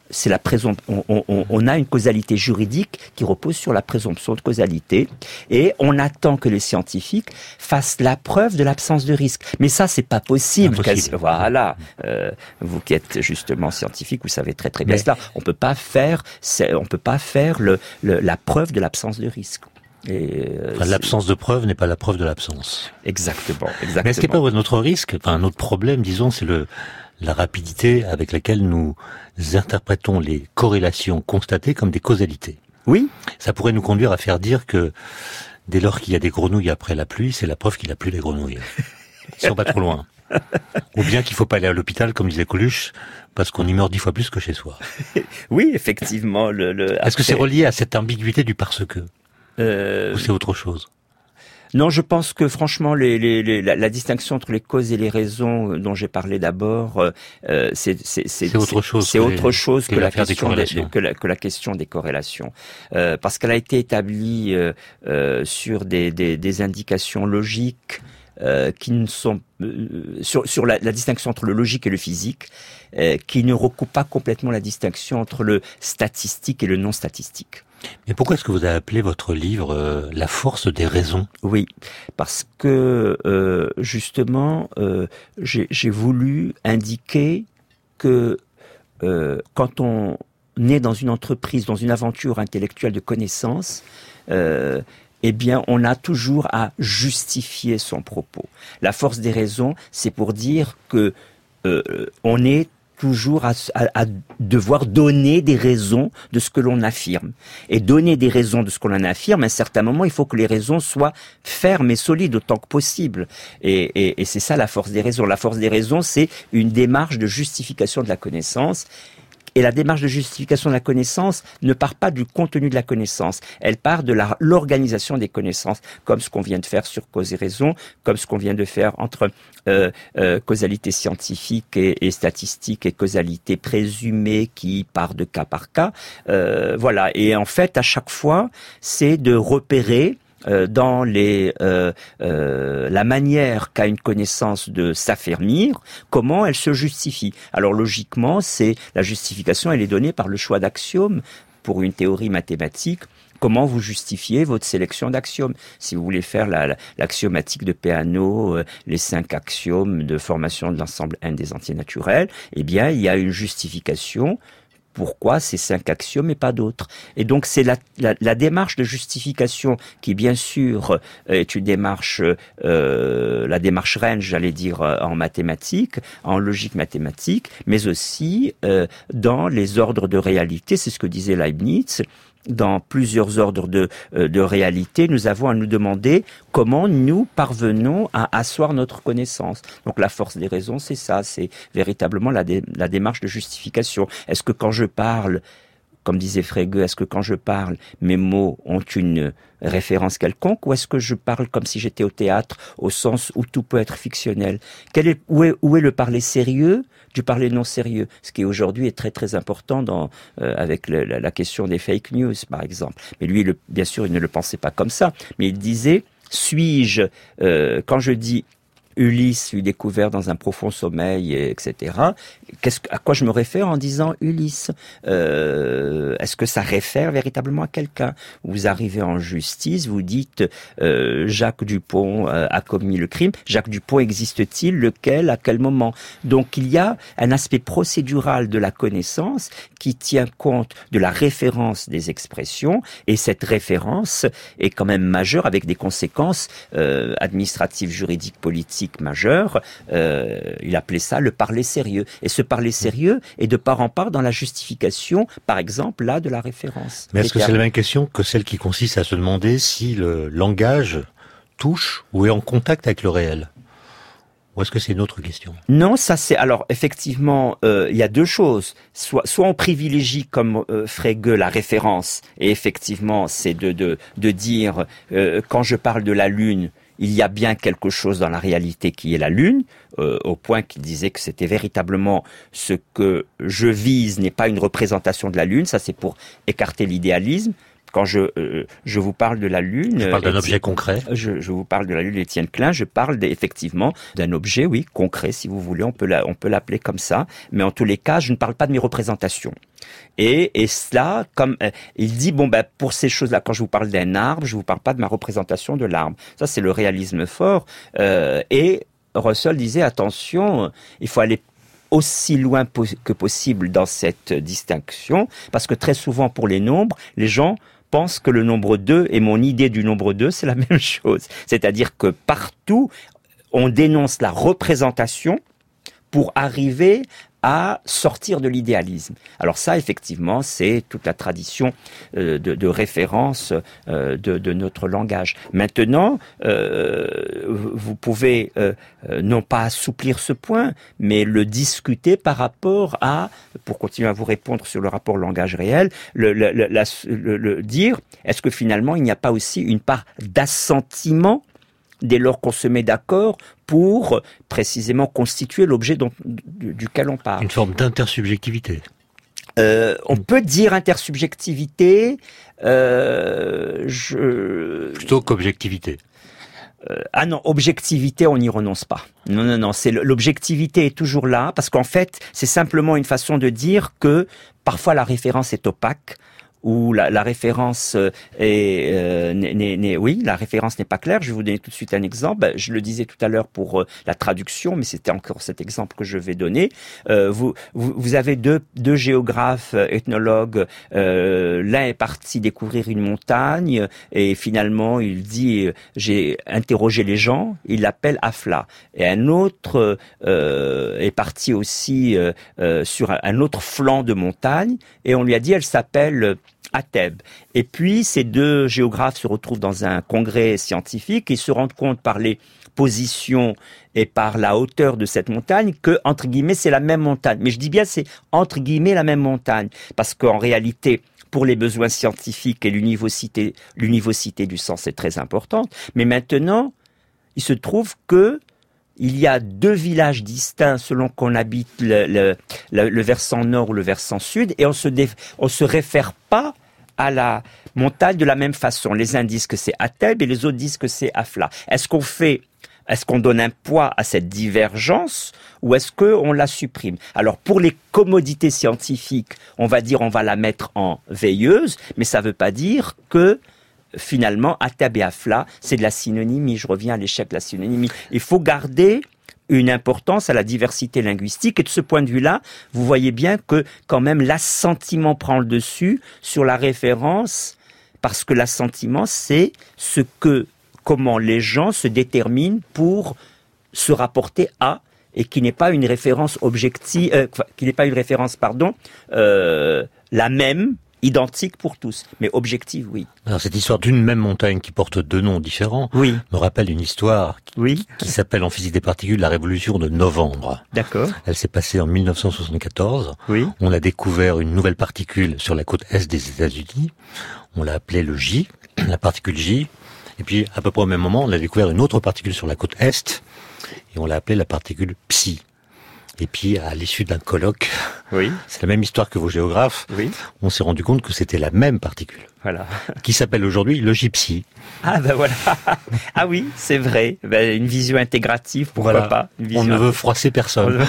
c'est la présomption. On, on, on a une causalité juridique qui repose sur la présomption de causalité, et on attend que les scientifiques fassent la preuve de l'absence de risque. Mais ça, c'est pas possible. Impossible. Voilà. Euh, vous qui êtes justement scientifique, vous savez très très bien Mais... cela. On peut pas faire, on peut pas faire le, le, la preuve de l'absence de risque. Et euh, enfin, l'absence de preuve n'est pas la preuve de l'absence. Exactement, exactement. Mais est-ce qu'il n'y a pas notre risque, enfin notre problème, disons, c'est le la rapidité avec laquelle nous interprétons les corrélations constatées comme des causalités. Oui. Ça pourrait nous conduire à faire dire que dès lors qu'il y a des grenouilles après la pluie, c'est la preuve qu'il n'a plus les grenouilles. Ils sont pas trop loin. Ou bien qu'il faut pas aller à l'hôpital, comme disait Coluche, parce qu'on y meurt dix fois plus que chez soi. Oui, effectivement. Le, le, Est-ce après... que c'est relié à cette ambiguïté du parce que euh... ou c'est autre chose? Non, je pense que franchement, les, les, les, la, la distinction entre les causes et les raisons dont j'ai parlé d'abord, euh, c'est, c'est, c'est, c'est autre chose. C'est autre chose que, que la question des, des, que, la, que la question des corrélations, euh, parce qu'elle a été établie euh, euh, sur des, des, des indications logiques euh, qui ne sont euh, sur, sur la, la distinction entre le logique et le physique, euh, qui ne recoupent pas complètement la distinction entre le statistique et le non statistique. Mais pourquoi est-ce que vous avez appelé votre livre euh, « La force des raisons » ? Oui, parce que euh, justement, euh, j'ai, j'ai voulu indiquer que euh, quand on est dans une entreprise, dans une aventure intellectuelle de connaissance, euh, eh bien, on a toujours à justifier son propos. La force des raisons, c'est pour dire que euh, on est toujours à, à, à devoir donner des raisons de ce que l'on affirme. Et donner des raisons de ce que l'on affirme, à un certain moment, il faut que les raisons soient fermes et solides autant que possible. Et, et, et c'est ça la force des raisons. La force des raisons, c'est une démarche de justification de la connaissance. Et la démarche de justification de la connaissance ne part pas du contenu de la connaissance. Elle part de la, l'organisation des connaissances, comme ce qu'on vient de faire sur cause et raison, comme ce qu'on vient de faire entre euh, euh, causalité scientifique et, et statistique et causalité présumée qui part de cas par cas. Euh, voilà. Et en fait, à chaque fois, c'est de repérer Euh, dans les euh, euh, la manière qu'a une connaissance de s'affermir, comment elle se justifie. Alors logiquement, c'est la justification, elle est donnée par le choix d'axiomes pour une théorie mathématique. Comment vous justifiez votre sélection d'axiomes? Si vous voulez faire la, la, l'axiomatique de Peano, euh, les cinq axiomes de formation de l'ensemble N des entiers naturels, eh bien, il y a une justification. Pourquoi ces cinq axiomes et pas d'autres? Et donc c'est la, la, la démarche de justification qui, bien sûr, est une démarche, euh, la démarche range, j'allais dire, en mathématiques, en logique mathématique, mais aussi euh, dans les ordres de réalité. C'est ce que disait Leibniz. Dans plusieurs ordres de, de réalité, nous avons à nous demander comment nous parvenons à asseoir notre connaissance. Donc la force des raisons, c'est ça, c'est véritablement la, dé, la démarche de justification. Est-ce que quand je parle, comme disait Frege, est-ce que quand je parle, mes mots ont une référence quelconque, ou est-ce que je parle comme si j'étais au théâtre, au sens où tout peut être fictionnel? Quel est, où est, où est le parler sérieux du parler non sérieux, ce qui aujourd'hui est très très important dans euh, avec le, la, la question des fake news par exemple. Mais lui, le, bien sûr, il ne le pensait pas comme ça, mais il disait, suis-je, euh, quand je dis Ulysse fut découvert dans un profond sommeil, et cetera. Qu'est-ce, à quoi je me réfère en disant Ulysse? euh, Est-ce que ça réfère véritablement à quelqu'un? Vous arrivez en justice, vous dites euh, Jacques Dupont euh, a commis le crime. Jacques Dupont existe-t-il? Lequel? À quel moment? Donc il y a un aspect procédural de la connaissance qui tient compte de la référence des expressions, et cette référence est quand même majeure avec des conséquences euh, administratives, juridiques, politiques majeur, euh, il appelait ça le parler sérieux. Et ce parler sérieux est de part en part dans la justification, par exemple, là, de la référence. Mais est-ce que c'est la même question que celle qui consiste à se demander si le langage touche ou est en contact avec le réel? Ou est-ce que c'est une autre question? Non, ça c'est... Alors, effectivement, euh, il y a deux choses. Soit, soit on privilégie, comme euh, Frege, la référence, et effectivement, c'est de, de, de dire, euh, quand je parle de la Lune, il y a bien quelque chose dans la réalité qui est la Lune, euh, au point qu'il disait que c'était véritablement ce que je vise n'est pas une représentation de la Lune, ça c'est pour écarter l'idéalisme, Quand je euh, je vous parle de la Lune, je parle d'un euh, objet concret. Je, je vous parle de la Lune Étienne Klein. Je parle effectivement d'un objet, oui, concret, si vous voulez. On peut la, on peut l'appeler comme ça. Mais en tous les cas, je ne parle pas de mes représentations. Et, et cela, comme euh, il dit, bon ben pour ces choses-là, quand je vous parle d'un arbre, je vous parle pas de ma représentation de l'arbre. Ça, c'est le réalisme fort. Euh, et Russell disait attention, il faut aller aussi loin que possible dans cette distinction, parce que très souvent pour les nombres, les gens pensent que le nombre deux et mon idée du nombre deux, c'est la même chose. C'est-à-dire que partout, on dénonce la représentation pour arriver à sortir de l'idéalisme. Alors ça, effectivement, c'est toute la tradition euh, de, de référence euh, de, de notre langage. Maintenant, euh, vous pouvez euh, non pas assouplir ce point, mais le discuter par rapport à, pour continuer à vous répondre sur le rapport langage réel, le, le, le, la, le, le dire, est-ce que finalement, il n'y a pas aussi une part d'assentiment dès lors qu'on se met d'accord pour précisément constituer l'objet dont, duquel on parle. Une forme d'intersubjectivité. Euh, on peut dire intersubjectivité, euh, je... plutôt qu'objectivité. Euh, ah non, objectivité, on n'y renonce pas. Non, non, non, c'est l'objectivité est toujours là, parce qu'en fait, c'est simplement une façon de dire que parfois la référence est opaque, où la, la référence est, euh, n'est, n'est, oui, la référence n'est pas claire. Je vais vous donner tout de suite un exemple. Je le disais tout à l'heure pour euh, la traduction, mais c'était encore cet exemple que je vais donner. Euh, vous, vous, vous avez deux, deux géographes, ethnologues. Euh, l'un est parti découvrir une montagne et finalement il dit j'ai interrogé les gens. Il l'appelle Afla. Et un autre euh, est parti aussi euh, euh, sur un, un autre flanc de montagne et on lui a dit elle s'appelle à Thèbes. Et puis, ces deux géographes se retrouvent dans un congrès scientifique et se rendent compte par les positions et par la hauteur de cette montagne que, entre guillemets, c'est la même montagne. Mais je dis bien c'est entre guillemets la même montagne. Parce qu'en réalité, pour les besoins scientifiques et l'univocité, l'univocité du sens est très importante. Mais maintenant, il se trouve que il y a deux villages distincts selon qu'on habite le, le, le, le versant nord ou le versant sud et on se, dé, on se réfère pas à la montagne de la même façon. Les uns disent que c'est Athèbes et les autres disent que c'est Afla. Est-ce qu'on fait, est-ce qu'on donne un poids à cette divergence ou est-ce qu'on la supprime? Alors pour les commodités scientifiques, on va dire on va la mettre en veilleuse, mais ça veut pas dire que finalement, Athèbes et Afla, c'est de la synonymie. Je reviens à l'échec de la synonymie. Il faut garder une importance à la diversité linguistique. Et de ce point de vue-là, vous voyez bien que quand même l'assentiment prend le dessus sur la référence, parce que l'assentiment, c'est ce que, comment les gens se déterminent pour se rapporter à, et qui n'est pas une référence objective, euh, qui n'est pas une référence, pardon, euh, la même, identique pour tous, mais objective, oui. Alors cette histoire d'une même montagne qui porte deux noms différents oui. me rappelle une histoire qui, oui. qui s'appelle en physique des particules la révolution de novembre. D'accord. Elle s'est passée en mille neuf cent soixante-quatorze. Oui. On a découvert une nouvelle particule sur la côte est des États-Unis. On l'a appelée le J, la particule J. Et puis à peu près au même moment, on a découvert une autre particule sur la côte est et on l'a appelée la particule Psi. Et puis, à l'issue d'un colloque, oui. c'est la même histoire que vos géographes, oui. on s'est rendu compte que c'était la même particule. Voilà. Qui s'appelle aujourd'hui le gypsy. Ah ben voilà. Ah oui, c'est vrai. Ben, une vision intégrative, pourquoi voilà. pas. Une vision on ne veut froisser personne.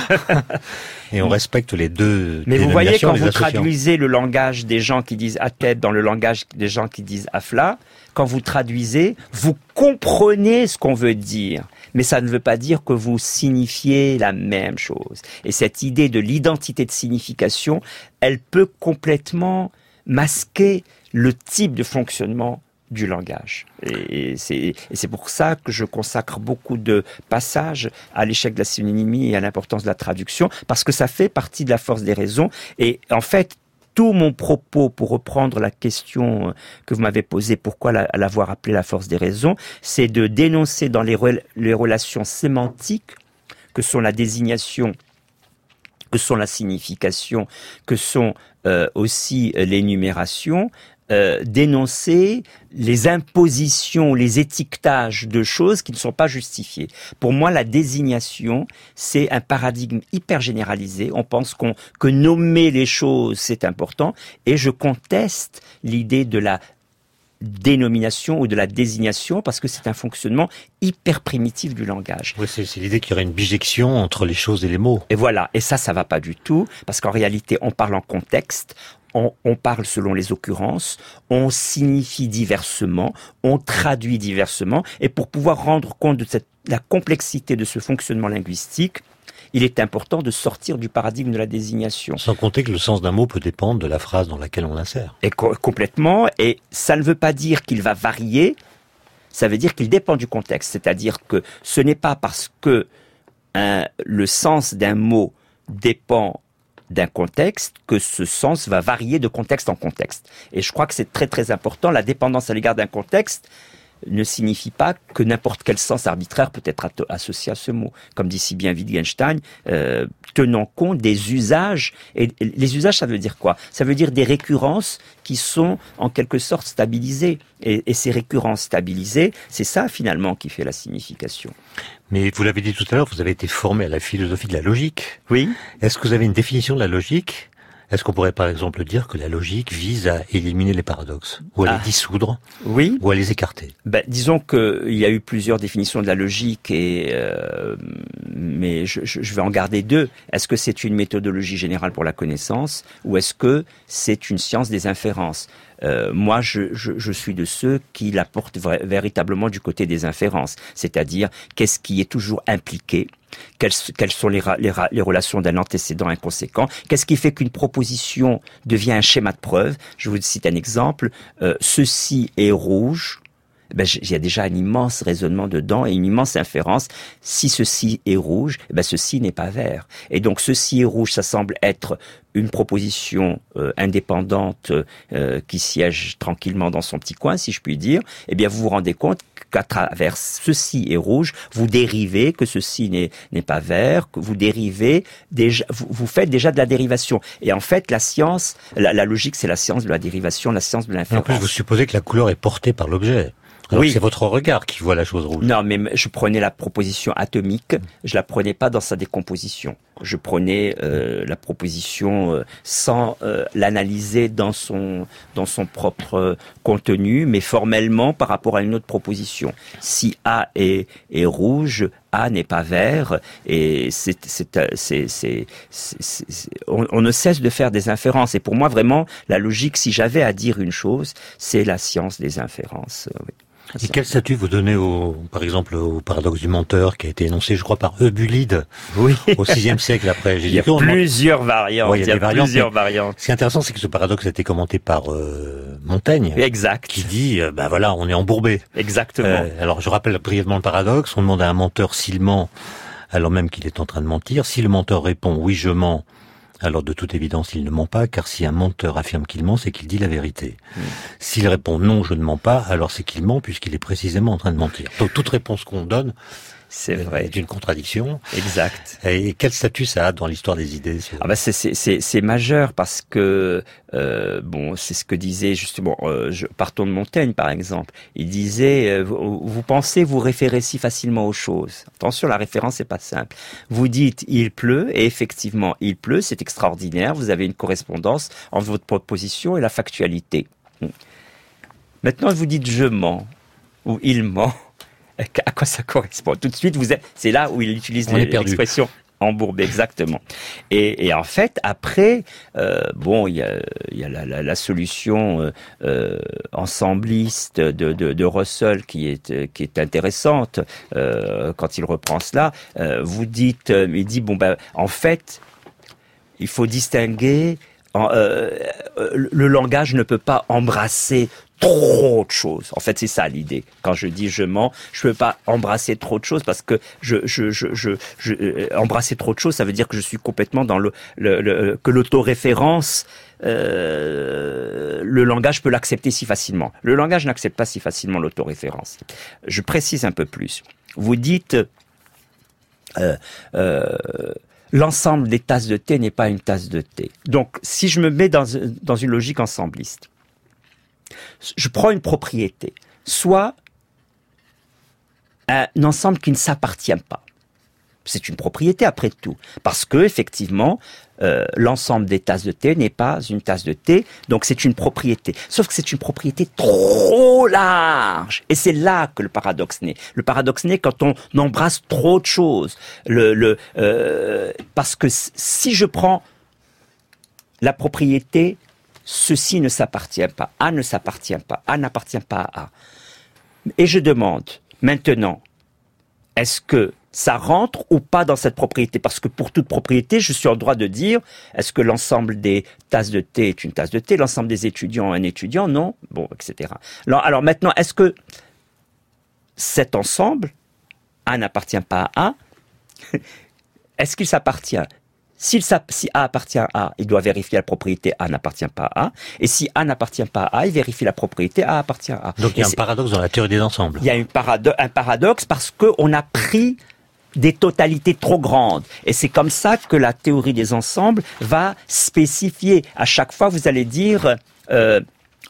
Et on respecte les deux. Mais vous voyez, quand vous associants. traduisez le langage des gens qui disent Athèbes dans le langage des gens qui disent Afla, quand vous traduisez, vous comprenez ce qu'on veut dire. Mais ça ne veut pas dire que vous signifiez la même chose. Et cette idée de l'identité de signification, elle peut complètement masquer le type de fonctionnement du langage. Et c'est, et c'est pour ça que je consacre beaucoup de passages à l'échec de la synonymie et à l'importance de la traduction, parce que ça fait partie de la force des raisons. Et en fait, tout mon propos, pour reprendre la question que vous m'avez posée, pourquoi la, l'avoir appelée la force des raisons, c'est de dénoncer dans les, re, les relations sémantiques, que sont la désignation, que sont la signification, que sont euh, aussi l'énumération, Euh, dénoncer les impositions, les étiquetages de choses qui ne sont pas justifiées. Pour moi, la désignation, c'est un paradigme hyper généralisé. On pense qu'on, que nommer les choses, c'est important. Et je conteste l'idée de la dénomination ou de la désignation, parce que c'est un fonctionnement hyper primitif du langage. Oui, c'est, c'est l'idée qu'il y aurait une bijection entre les choses et les mots. Et voilà, et ça, ça va pas du tout, parce qu'en réalité, on parle en contexte, on, on parle selon les occurrences, on signifie diversement, on traduit diversement, et pour pouvoir rendre compte de cette, la complexité de ce fonctionnement linguistique, il est important de sortir du paradigme de la désignation. Sans compter que le sens d'un mot peut dépendre de la phrase dans laquelle on l'insère. Et co- complètement, et ça ne veut pas dire qu'il va varier, ça veut dire qu'il dépend du contexte. C'est-à-dire que ce n'est pas parce que hein, le sens d'un mot dépend d'un contexte que ce sens va varier de contexte en contexte. Et je crois que c'est très très important, la dépendance à l'égard d'un contexte ne signifie pas que n'importe quel sens arbitraire peut être associé à ce mot. Comme dit si bien Wittgenstein, euh, tenant compte des usages. Et les usages, ça veut dire quoi? Ça veut dire des récurrences qui sont en quelque sorte stabilisées. Et, et ces récurrences stabilisées, c'est ça finalement qui fait la signification. Mais vous l'avez dit tout à l'heure, vous avez été formé à la philosophie de la logique. Oui. Est-ce que vous avez une définition de la logique? Est-ce qu'on pourrait par exemple dire que la logique vise à éliminer les paradoxes, ou à ah. les dissoudre, oui, ou à les écarter? Ben, disons qu'il y a eu plusieurs définitions de la logique, et euh, mais je, je vais en garder deux. Est-ce que c'est une méthodologie générale pour la connaissance, ou est-ce que c'est une science des inférences? Euh, moi, je, je, je suis de ceux qui la portent vra- véritablement du côté des inférences, c'est-à-dire qu'est-ce qui est toujours impliqué, quelles, quelles sont les, ra- les, ra- les relations d'un antécédent inconséquent, qu'est-ce qui fait qu'une proposition devient un schéma de preuve. Je vous cite un exemple, euh, ceci est rouge. Ben, il y a déjà un immense raisonnement dedans et une immense inférence. Si ceci est rouge, ben, ceci n'est pas vert. Et donc, ceci est rouge, ça semble être une proposition euh, indépendante euh, qui siège tranquillement dans son petit coin, si je puis dire. Eh bien, vous vous rendez compte qu'à travers ceci est rouge, vous dérivez que ceci n'est, n'est pas vert, que vous dérivez déjà, vous, vous faites déjà de la dérivation. Et en fait, la science, la, la logique, c'est la science de la dérivation, la science de l'inférence. En plus, vous supposez que la couleur est portée par l'objet. Alors oui. C'est votre regard qui voit la chose rouge. Non, mais je prenais la proposition atomique, je la prenais pas dans sa décomposition. Je prenais euh, la proposition euh, sans euh, l'analyser dans son dans son propre euh, contenu, mais formellement par rapport à une autre proposition. Si A est, est rouge, A n'est pas vert, et c'est, c'est, c'est, c'est, c'est, c'est on, on ne cesse de faire des inférences. Et pour moi, vraiment, la logique, si j'avais à dire une chose, c'est la science des inférences. Oui. Et quel statut vous donnez au, par exemple, au paradoxe du menteur qui a été énoncé, je crois, par Eubulide, oui, au sixième siècle après Jésus-Christ? Il y a plusieurs variantes. Ouais, il y a, il y a variantes, plusieurs mais variantes. Ce qui est intéressant, c'est que ce paradoxe a été commenté par euh, Montaigne. Exact. Qui dit, euh, ben voilà, on est embourbé. Exactement. Euh, alors, je rappelle brièvement le paradoxe. On demande à un menteur s'il ment, alors même qu'il est en train de mentir. Si le menteur répond oui, je mens, alors de toute évidence, il ne ment pas, car si un menteur affirme qu'il ment, c'est qu'il dit la vérité. Mmh. S'il répond non, je ne mens pas, alors c'est qu'il ment, puisqu'il est précisément en train de mentir. Donc toute réponse qu'on donne, c'est vrai, est une contradiction. Exact. Et quel statut ça a dans l'histoire des idées? Ah bah c'est c'est c'est, c'est majeur parce que euh, bon, c'est ce que disait justement. Euh, je, partons de Montaigne par exemple. Il disait euh, vous, vous pensez vous référez si facilement aux choses. Attention, la référence n'est pas simple. Vous dites il pleut et effectivement il pleut, c'est extraordinaire. Vous avez une correspondance entre votre proposition et la factualité. Maintenant vous dites je mens ou il ment. À quoi ça correspond? Tout de suite, vous êtes, c'est là où il utilise les, l'expression embourbé, exactement. Et, et en fait, après, euh, bon, il y a, il y a la, la, la solution euh, ensembliste de, de, de Russell qui est qui est intéressante euh, quand il reprend cela. Euh, vous dites, il dit bon ben, en fait, il faut distinguer. En, euh, le langage ne peut pas embrasser trop de choses. En fait, c'est ça l'idée. Quand je dis je mens, je peux pas embrasser trop de choses parce que je, je, je, je, je euh, embrasser trop de choses, ça veut dire que je suis complètement dans le, le, le que l'autoréférence, euh, le langage peut l'accepter si facilement. Le langage n'accepte pas si facilement l'autoréférence. Je précise un peu plus. Vous dites, euh, euh, l'ensemble des tasses de thé n'est pas une tasse de thé. Donc, si je me mets dans, dans une logique ensembliste, je prends une propriété, soit un ensemble qui ne s'appartient pas. C'est une propriété après tout. Parce que, effectivement, euh, l'ensemble des tasses de thé n'est pas une tasse de thé, donc c'est une propriété. Sauf que c'est une propriété trop large. Et c'est là que le paradoxe naît. Le paradoxe naît quand on embrasse trop de choses. Le, le, euh, parce que si je prends la propriété, ceci ne s'appartient pas, A ne s'appartient pas, A n'appartient pas à A. Et je demande, maintenant, est-ce que ça rentre ou pas dans cette propriété? Parce que pour toute propriété, je suis en droit de dire, est-ce que l'ensemble des tasses de thé est une tasse de thé? L'ensemble des étudiants un étudiant? Non? Bon, et cetera. Alors, alors maintenant, est-ce que cet ensemble, A n'appartient pas à A, est-ce qu'il s'appartient? Si A appartient à A, il doit vérifier la propriété A n'appartient pas à A. Et si A n'appartient pas à A, il vérifie la propriété A appartient à A. Donc il y a un paradoxe dans la théorie des ensembles. Il y a une parado- un paradoxe parce qu'on a pris des totalités trop grandes. Et c'est comme ça que la théorie des ensembles va spécifier. À chaque fois, vous allez dire... Euh,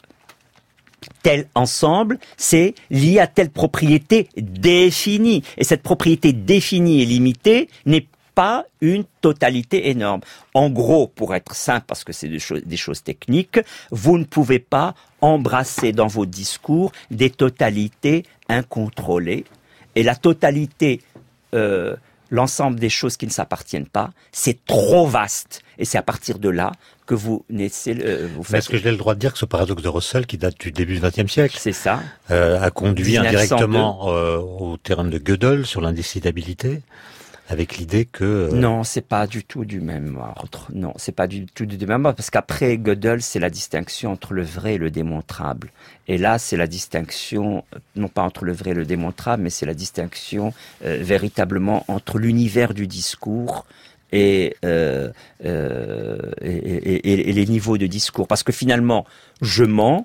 tel ensemble, c'est lié à telle propriété définie. Et cette propriété définie et limitée n'est pas une totalité énorme. En gros, pour être simple, parce que c'est des choses, des choses techniques, vous ne pouvez pas embrasser dans vos discours des totalités incontrôlées. Et la totalité, euh, l'ensemble des choses qui ne s'appartiennent pas, c'est trop vaste. Et c'est à partir de là que vous naissez, euh, vous faites... Est-ce que j'ai le droit de dire que ce paradoxe de Russell, qui date du début du vingtième siècle, c'est ça, euh, a conduit mille neuf cent deux indirectement euh, au théorème de Gödel sur l'indécidabilité, avec l'idée que... Euh... Non, c'est pas du tout du même ordre. Non, c'est pas du tout du même ordre, parce qu'après Gödel, c'est la distinction entre le vrai et le démontrable. Et là, c'est la distinction, non pas entre le vrai et le démontrable, mais c'est la distinction euh, véritablement entre l'univers du discours et, euh, euh, et, et, et les niveaux de discours. Parce que finalement, je mens,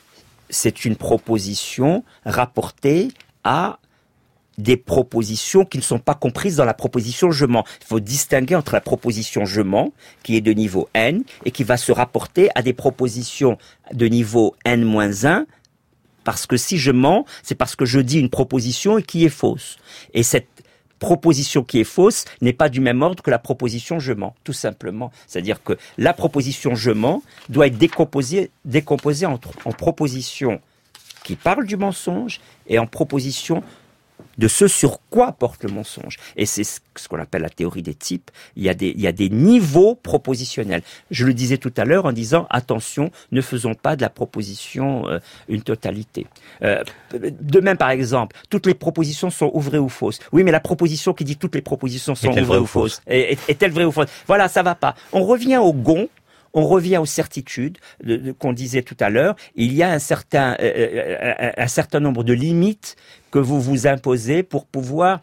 c'est une proposition rapportée à des propositions qui ne sont pas comprises dans la proposition je mens. Il faut distinguer entre la proposition je mens, qui est de niveau n, et qui va se rapporter à des propositions de niveau n moins un, parce que si je mens, c'est parce que je dis une proposition et qui est fausse. Et cette proposition qui est fausse n'est pas du même ordre que la proposition je mens, tout simplement. C'est-à-dire que la proposition je mens doit être décomposée, décomposée en, en propositions qui parlent du mensonge et en propositions de ce sur quoi porte le mensonge. Et c'est ce qu'on appelle la théorie des types. Il y a des, il y a des niveaux propositionnels. Je le disais tout à l'heure en disant, attention, ne faisons pas de la proposition euh, une totalité. Euh, de même, par exemple, toutes les propositions sont ou vraies ou fausses. Oui, mais la proposition qui dit toutes les propositions sont ou vraies ou fausses, est, est-elle vraie ou fausse? Voilà, ça va pas. On revient au gond. On revient aux certitudes de, de, qu'on disait tout à l'heure. Il y a un certain, euh, un, un certain nombre de limites que vous vous imposez pour pouvoir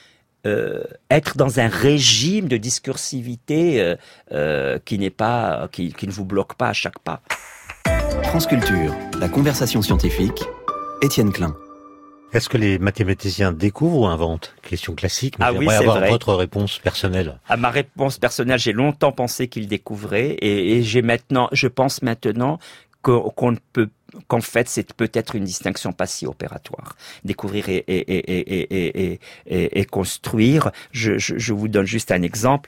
euh, être dans un régime de discursivité euh, euh, qui n'est pas, qui, qui ne vous bloque pas à chaque pas. France Culture, la conversation scientifique, Étienne Klein. Est-ce que les mathématiciens découvrent ou inventent? Question classique, mais ah j'aimerais oui, avoir vrai. votre réponse personnelle. À ma réponse personnelle, j'ai longtemps pensé qu'ils découvraient, et, et j'ai maintenant, je pense maintenant qu'on, qu'on ne peut, qu'en fait, c'est peut-être une distinction pas si opératoire. Découvrir et, et, et, et, et, et, et, et construire. Je, je, je vous donne juste un exemple.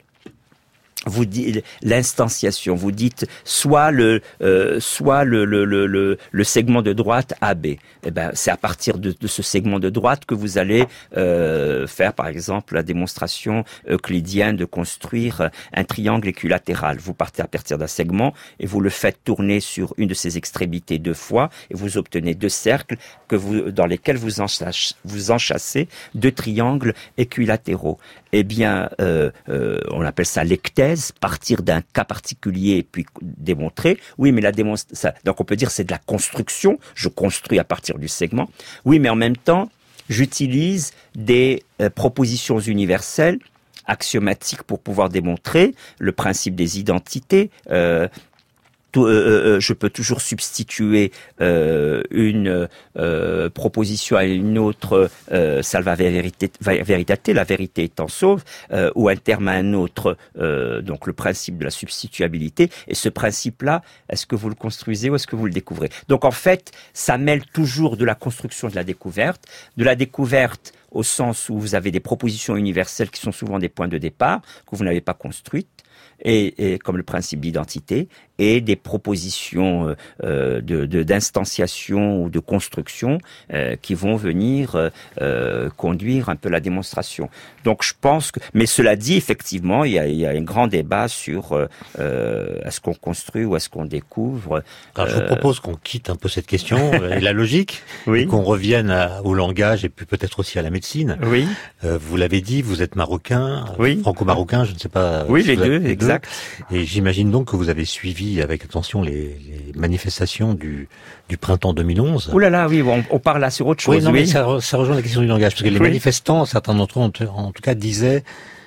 Vous dites l'instanciation. Vous dites soit le euh, soit le, le le le le segment de droite A B. Eh ben c'est à partir de, de ce segment de droite que vous allez euh, faire par exemple la démonstration euclidienne de construire un triangle équilatéral. Vous partez à partir d'un segment et vous le faites tourner sur une de ses extrémités deux fois et vous obtenez deux cercles que vous dans lesquels vous enchassez, vous enchassez deux triangles équilatéraux. Eh bien, euh, euh, on appelle ça l'ecthèse, partir d'un cas particulier et puis démontrer. Oui, mais la démonstration, donc on peut dire c'est de la construction. Je construis à partir du segment. Oui, mais en même temps, j'utilise des euh, propositions universelles, axiomatiques pour pouvoir démontrer le principe des identités. Euh, Tout, euh, euh, je peux toujours substituer euh, une euh, proposition à une autre, euh, salva veritate, la vérité étant sauve, euh, ou un terme à un autre, euh, donc le principe de la substituabilité. Et ce principe-là, est-ce que vous le construisez ou est-ce que vous le découvrez? Donc en fait, ça mêle toujours de la construction de la découverte, de la découverte au sens où vous avez des propositions universelles qui sont souvent des points de départ, que vous n'avez pas construites, et, et comme le principe d'identité, et des propositions euh, de, de, d'instanciation ou de construction euh, qui vont venir euh, euh, conduire un peu la démonstration. Donc je pense que, mais cela dit, effectivement, il y a, il y a un grand débat sur euh, euh, est-ce qu'on construit ou est-ce qu'on découvre. Alors je vous propose qu'on quitte un peu cette question et la logique, oui. et qu'on revienne à, au langage et puis peut-être aussi à la médecine. Oui. Euh, vous l'avez dit, vous êtes marocain, oui. franco-marocain, je ne sais pas. Oui, si les vous avez, deux, les exact. Deux. Et j'imagine donc que vous avez suivi avec attention les, les manifestations du, du printemps deux mille onze. Ouh là là, oui, on, on parle là sur autre chose. Oui, non, oui. mais ça, ça rejoint la question du langage, parce que les oui. manifestants, certains d'entre eux, en, en tout cas, disaient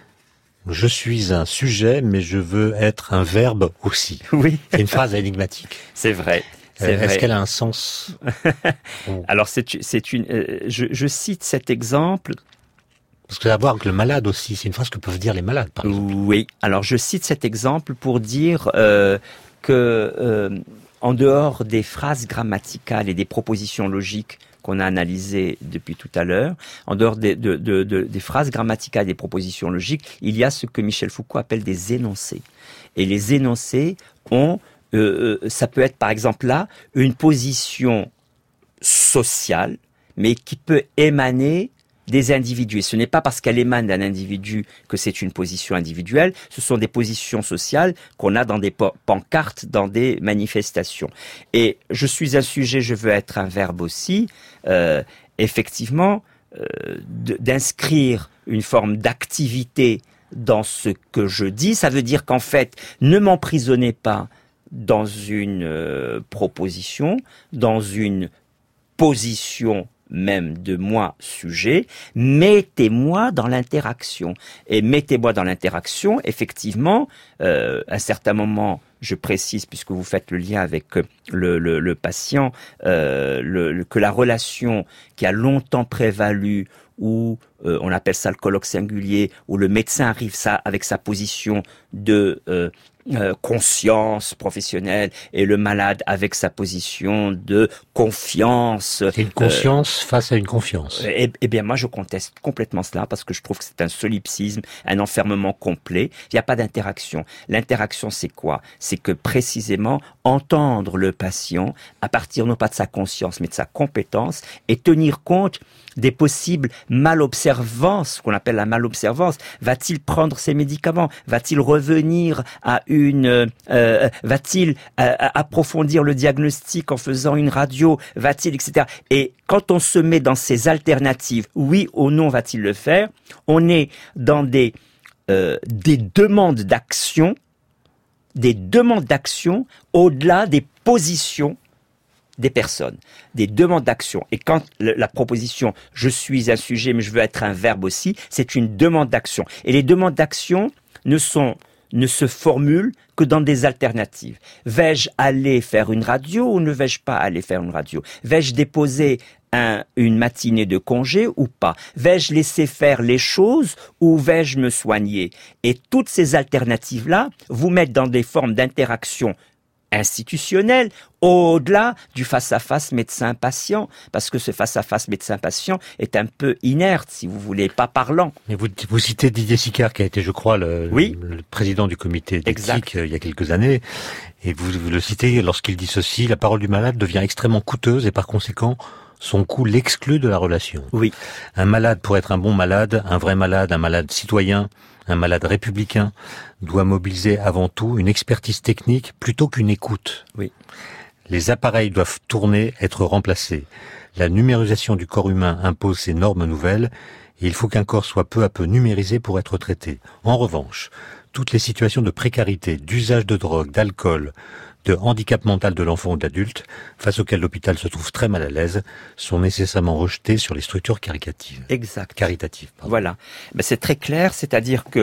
« Je suis un sujet, mais je veux être un verbe aussi ». Oui. C'est une phrase énigmatique. C'est vrai. C'est Est-ce vrai. Qu'elle a un sens? Alors, c'est, c'est une. Euh, je, je cite cet exemple. Parce que ça a à voir avec le malade aussi. C'est une phrase que peuvent dire les malades, par exemple. Oui. Alors, je cite cet exemple pour dire euh, que, euh, en dehors des phrases grammaticales et des propositions logiques qu'on a analysées depuis tout à l'heure, en dehors des, de, de, de, des phrases grammaticales et des propositions logiques, il y a ce que Michel Foucault appelle des énoncés. Et les énoncés ont, euh, ça peut être par exemple là, une position sociale, mais qui peut émaner des individus. Et ce n'est pas parce qu'elle émane d'un individu que c'est une position individuelle, ce sont des positions sociales qu'on a dans des pancartes, dans des manifestations. Et je suis un sujet, je veux être un verbe aussi, euh, effectivement, euh, d'inscrire une forme d'activité dans ce que je dis, ça veut dire qu'en fait, ne m'emprisonnez pas dans une euh, proposition, dans une position même de moi sujet, mettez-moi dans l'interaction. Et mettez-moi dans l'interaction, effectivement, euh, à un certain moment, je précise, puisque vous faites le lien avec le, le, le patient, euh, le, le, que la relation qui a longtemps prévalu, où euh, on appelle ça le colloque singulier, où le médecin arrive ça avec sa position de euh, euh, conscience professionnelle et le malade avec sa position de confiance. C'est une conscience euh, face à une confiance. Eh, eh bien, moi, je conteste complètement cela parce que je trouve que c'est un solipsisme, un enfermement complet. Il n'y a pas d'interaction. L'interaction, c'est quoi? C'est que précisément entendre le patient à partir non pas de sa conscience mais de sa compétence et tenir compte des possibles malobservances, qu'on appelle la malobservance. Va-t-il prendre ses médicaments? Va-t-il revenir à une... Euh, va-t-il euh, approfondir le diagnostic en faisant une radio? Va-t-il, et cetera. Et quand on se met dans ces alternatives, oui ou non va-t-il le faire? On est dans des, euh, des demandes d'action, des demandes d'action au-delà des positions des personnes, des demandes d'action. Et quand la proposition « je suis un sujet, mais je veux être un verbe aussi », c'est une demande d'action. Et les demandes d'action ne sont, ne se formulent que dans des alternatives. Vais-je aller faire une radio ou ne vais-je pas aller faire une radio? Vais-je déposer un, une matinée de congé ou pas? Vais-je laisser faire les choses ou vais-je me soigner? Et toutes ces alternatives-là vous mettent dans des formes d'interaction institutionnel, au-delà du face-à-face médecin-patient, parce que ce face-à-face médecin-patient est un peu inerte, si vous voulez, pas parlant. Mais vous, vous citez Didier Sicard, qui a été, je crois, le, oui. le, le président du comité d'éthique euh, il y a quelques années, et vous, vous le citez lorsqu'il dit ceci: la parole du malade devient extrêmement coûteuse et par conséquent, son coût l'exclut de la relation. Oui. Un malade, pour être un bon malade, un vrai malade, un malade citoyen, un malade républicain, doit mobiliser avant tout une expertise technique plutôt qu'une écoute. Oui. Les appareils doivent tourner, être remplacés. La numérisation du corps humain impose ces normes nouvelles et il faut qu'un corps soit peu à peu numérisé pour être traité. En revanche, toutes les situations de précarité, d'usage de drogue, d'alcool, de handicap mental de l'enfant ou de l'adulte, face auxquels l'hôpital se trouve très mal à l'aise, sont nécessairement rejetées sur les structures caritatives. Exact. Caritatives. Pardon. Voilà. Ben, c'est très clair, c'est-à-dire que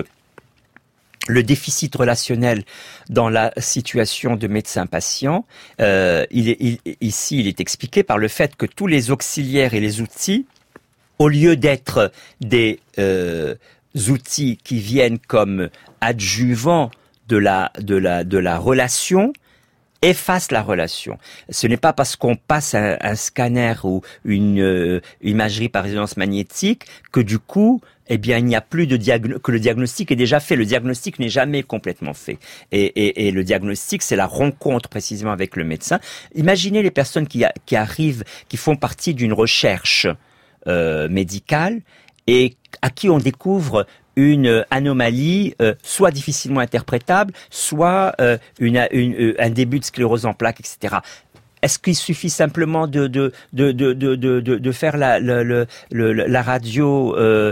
le déficit relationnel dans la situation de médecin-patient, euh, il est, il, ici, il est expliqué par le fait que tous les auxiliaires et les outils, au lieu d'être des euh, outils qui viennent comme adjuvants de la, de la, de la relation, efface la relation. Ce n'est pas parce qu'on passe un, un scanner ou une euh, imagerie par résonance magnétique que du coup, eh bien, il n'y a plus de diagnostic, que le diagnostic est déjà fait. Le diagnostic n'est jamais complètement fait. Et, et, et le diagnostic, c'est la rencontre précisément avec le médecin. Imaginez les personnes qui, a, qui arrivent, qui font partie d'une recherche euh, médicale et à qui on découvre une anomalie euh, soit difficilement interprétable, soit euh, une, une, un début de sclérose en plaques, et cetera. Est-ce qu'il suffit simplement de de de de de de, de faire la la la, la radio euh,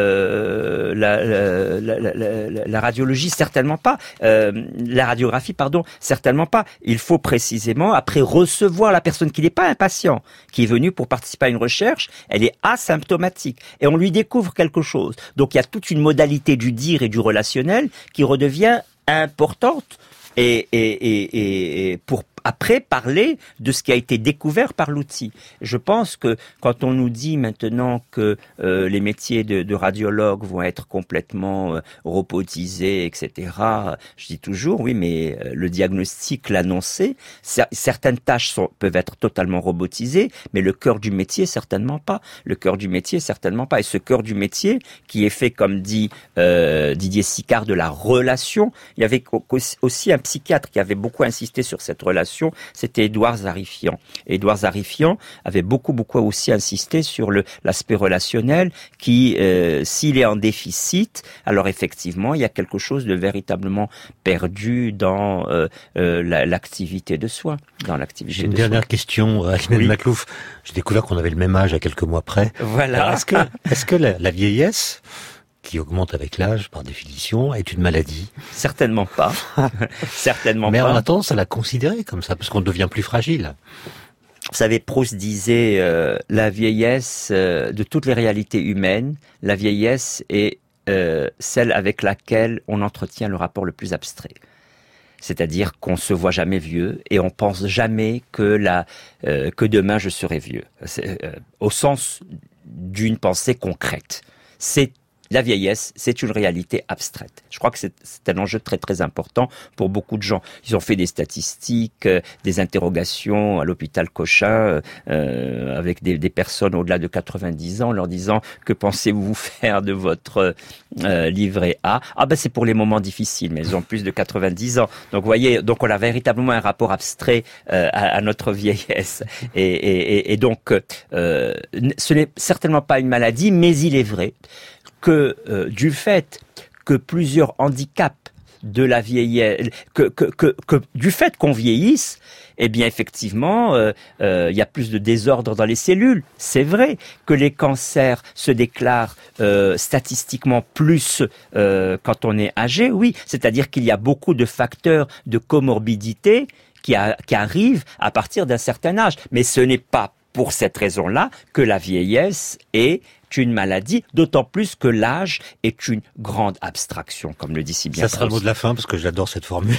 euh, la, la, la, la, la radiologie? Certainement pas. Euh, la radiographie, pardon, certainement pas. Il faut précisément après recevoir la personne qui n'est pas un patient, qui est venu pour participer à une recherche. Elle est asymptomatique et on lui découvre quelque chose. Donc il y a toute une modalité du dire et du relationnel qui redevient importante et et et, et pour après parler de ce qui a été découvert par l'outil. Je pense que quand on nous dit maintenant que euh, les métiers de, de radiologue vont être complètement euh, robotisés, et cetera, je dis toujours, oui, mais euh, le diagnostic l'annonçait. Cer- certaines tâches sont, peuvent être totalement robotisées, mais le cœur du métier, certainement pas. Le cœur du métier, certainement pas. Et ce cœur du métier, qui est fait, comme dit euh, Didier Sicard, de la relation, il y avait aussi un psychiatre qui avait beaucoup insisté sur cette relation, c'était Édouard Zarifian. Édouard Zarifian avait beaucoup, beaucoup aussi insisté sur le, l'aspect relationnel qui, euh, s'il est en déficit, alors effectivement, il y a quelque chose de véritablement perdu dans euh, euh, la, l'activité de soi. Dans l'activité J'ai une de dernière soi. question, Alimène Oui. Maclouf. J'ai découvert qu'on avait le même âge à quelques mois près. Voilà. Alors, est-ce que, est-ce que la, la vieillesse, qui augmente avec l'âge par définition, est une maladie? Certainement pas. Certainement Mais pas. on a tendance à la considérer comme ça, parce qu'on devient plus fragile. Vous savez, Proust disait euh, la vieillesse euh, de toutes les réalités humaines, la vieillesse est euh, celle avec laquelle on entretient le rapport le plus abstrait. C'est-à-dire qu'on se voit jamais vieux et on pense jamais que la euh, que demain je serai vieux. C'est, euh, au sens d'une pensée concrète. C'est la vieillesse, c'est une réalité abstraite. Je crois que c'est, c'est un enjeu très très important pour beaucoup de gens. Ils ont fait des statistiques, euh, des interrogations à l'hôpital Cochin euh, avec des, des personnes au-delà de quatre-vingt-dix ans, leur disant que pensez-vous faire de votre euh, livret A? Ah ben c'est pour les moments difficiles, mais ils ont plus de quatre-vingt-dix ans. Donc vous voyez, donc on a véritablement un rapport abstrait euh, à, à notre vieillesse. Et, et, et, et donc euh, ce n'est certainement pas une maladie, mais il est vrai que euh, du fait que plusieurs handicaps de la vieillesse, que, que, que, que du fait qu'on vieillisse, eh bien effectivement, euh, euh, il y a plus de désordre dans les cellules. C'est vrai que les cancers se déclarent euh, statistiquement plus euh, quand on est âgé, oui. C'est-à-dire qu'il y a beaucoup de facteurs de comorbidité qui, a, qui arrivent à partir d'un certain âge. Mais ce n'est pas pour cette raison-là que la vieillesse est une maladie, d'autant plus que l'âge est une grande abstraction, comme le dit si bien. Ça sera le mot de la fin, parce que j'adore cette formule.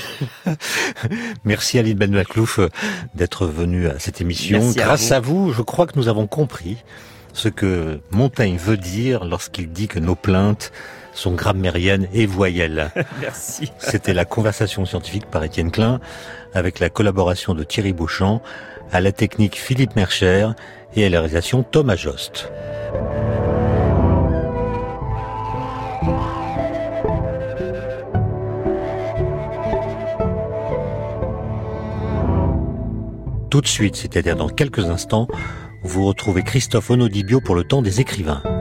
Merci Aline Ben Maclouf d'être venu à cette émission. Merci Grâce à à vous. à vous, je crois que nous avons compris ce que Montaigne veut dire lorsqu'il dit que nos plaintes sont grammairiennes et voyelles. Merci. C'était la conversation scientifique par Étienne Klein, avec la collaboration de Thierry Beauchamp, à la technique Philippe Mercher et à la réalisation Thomas Jost. Tout de suite, c'est-à-dire dans quelques instants, vous retrouvez Christophe Onodibio pour le temps des écrivains.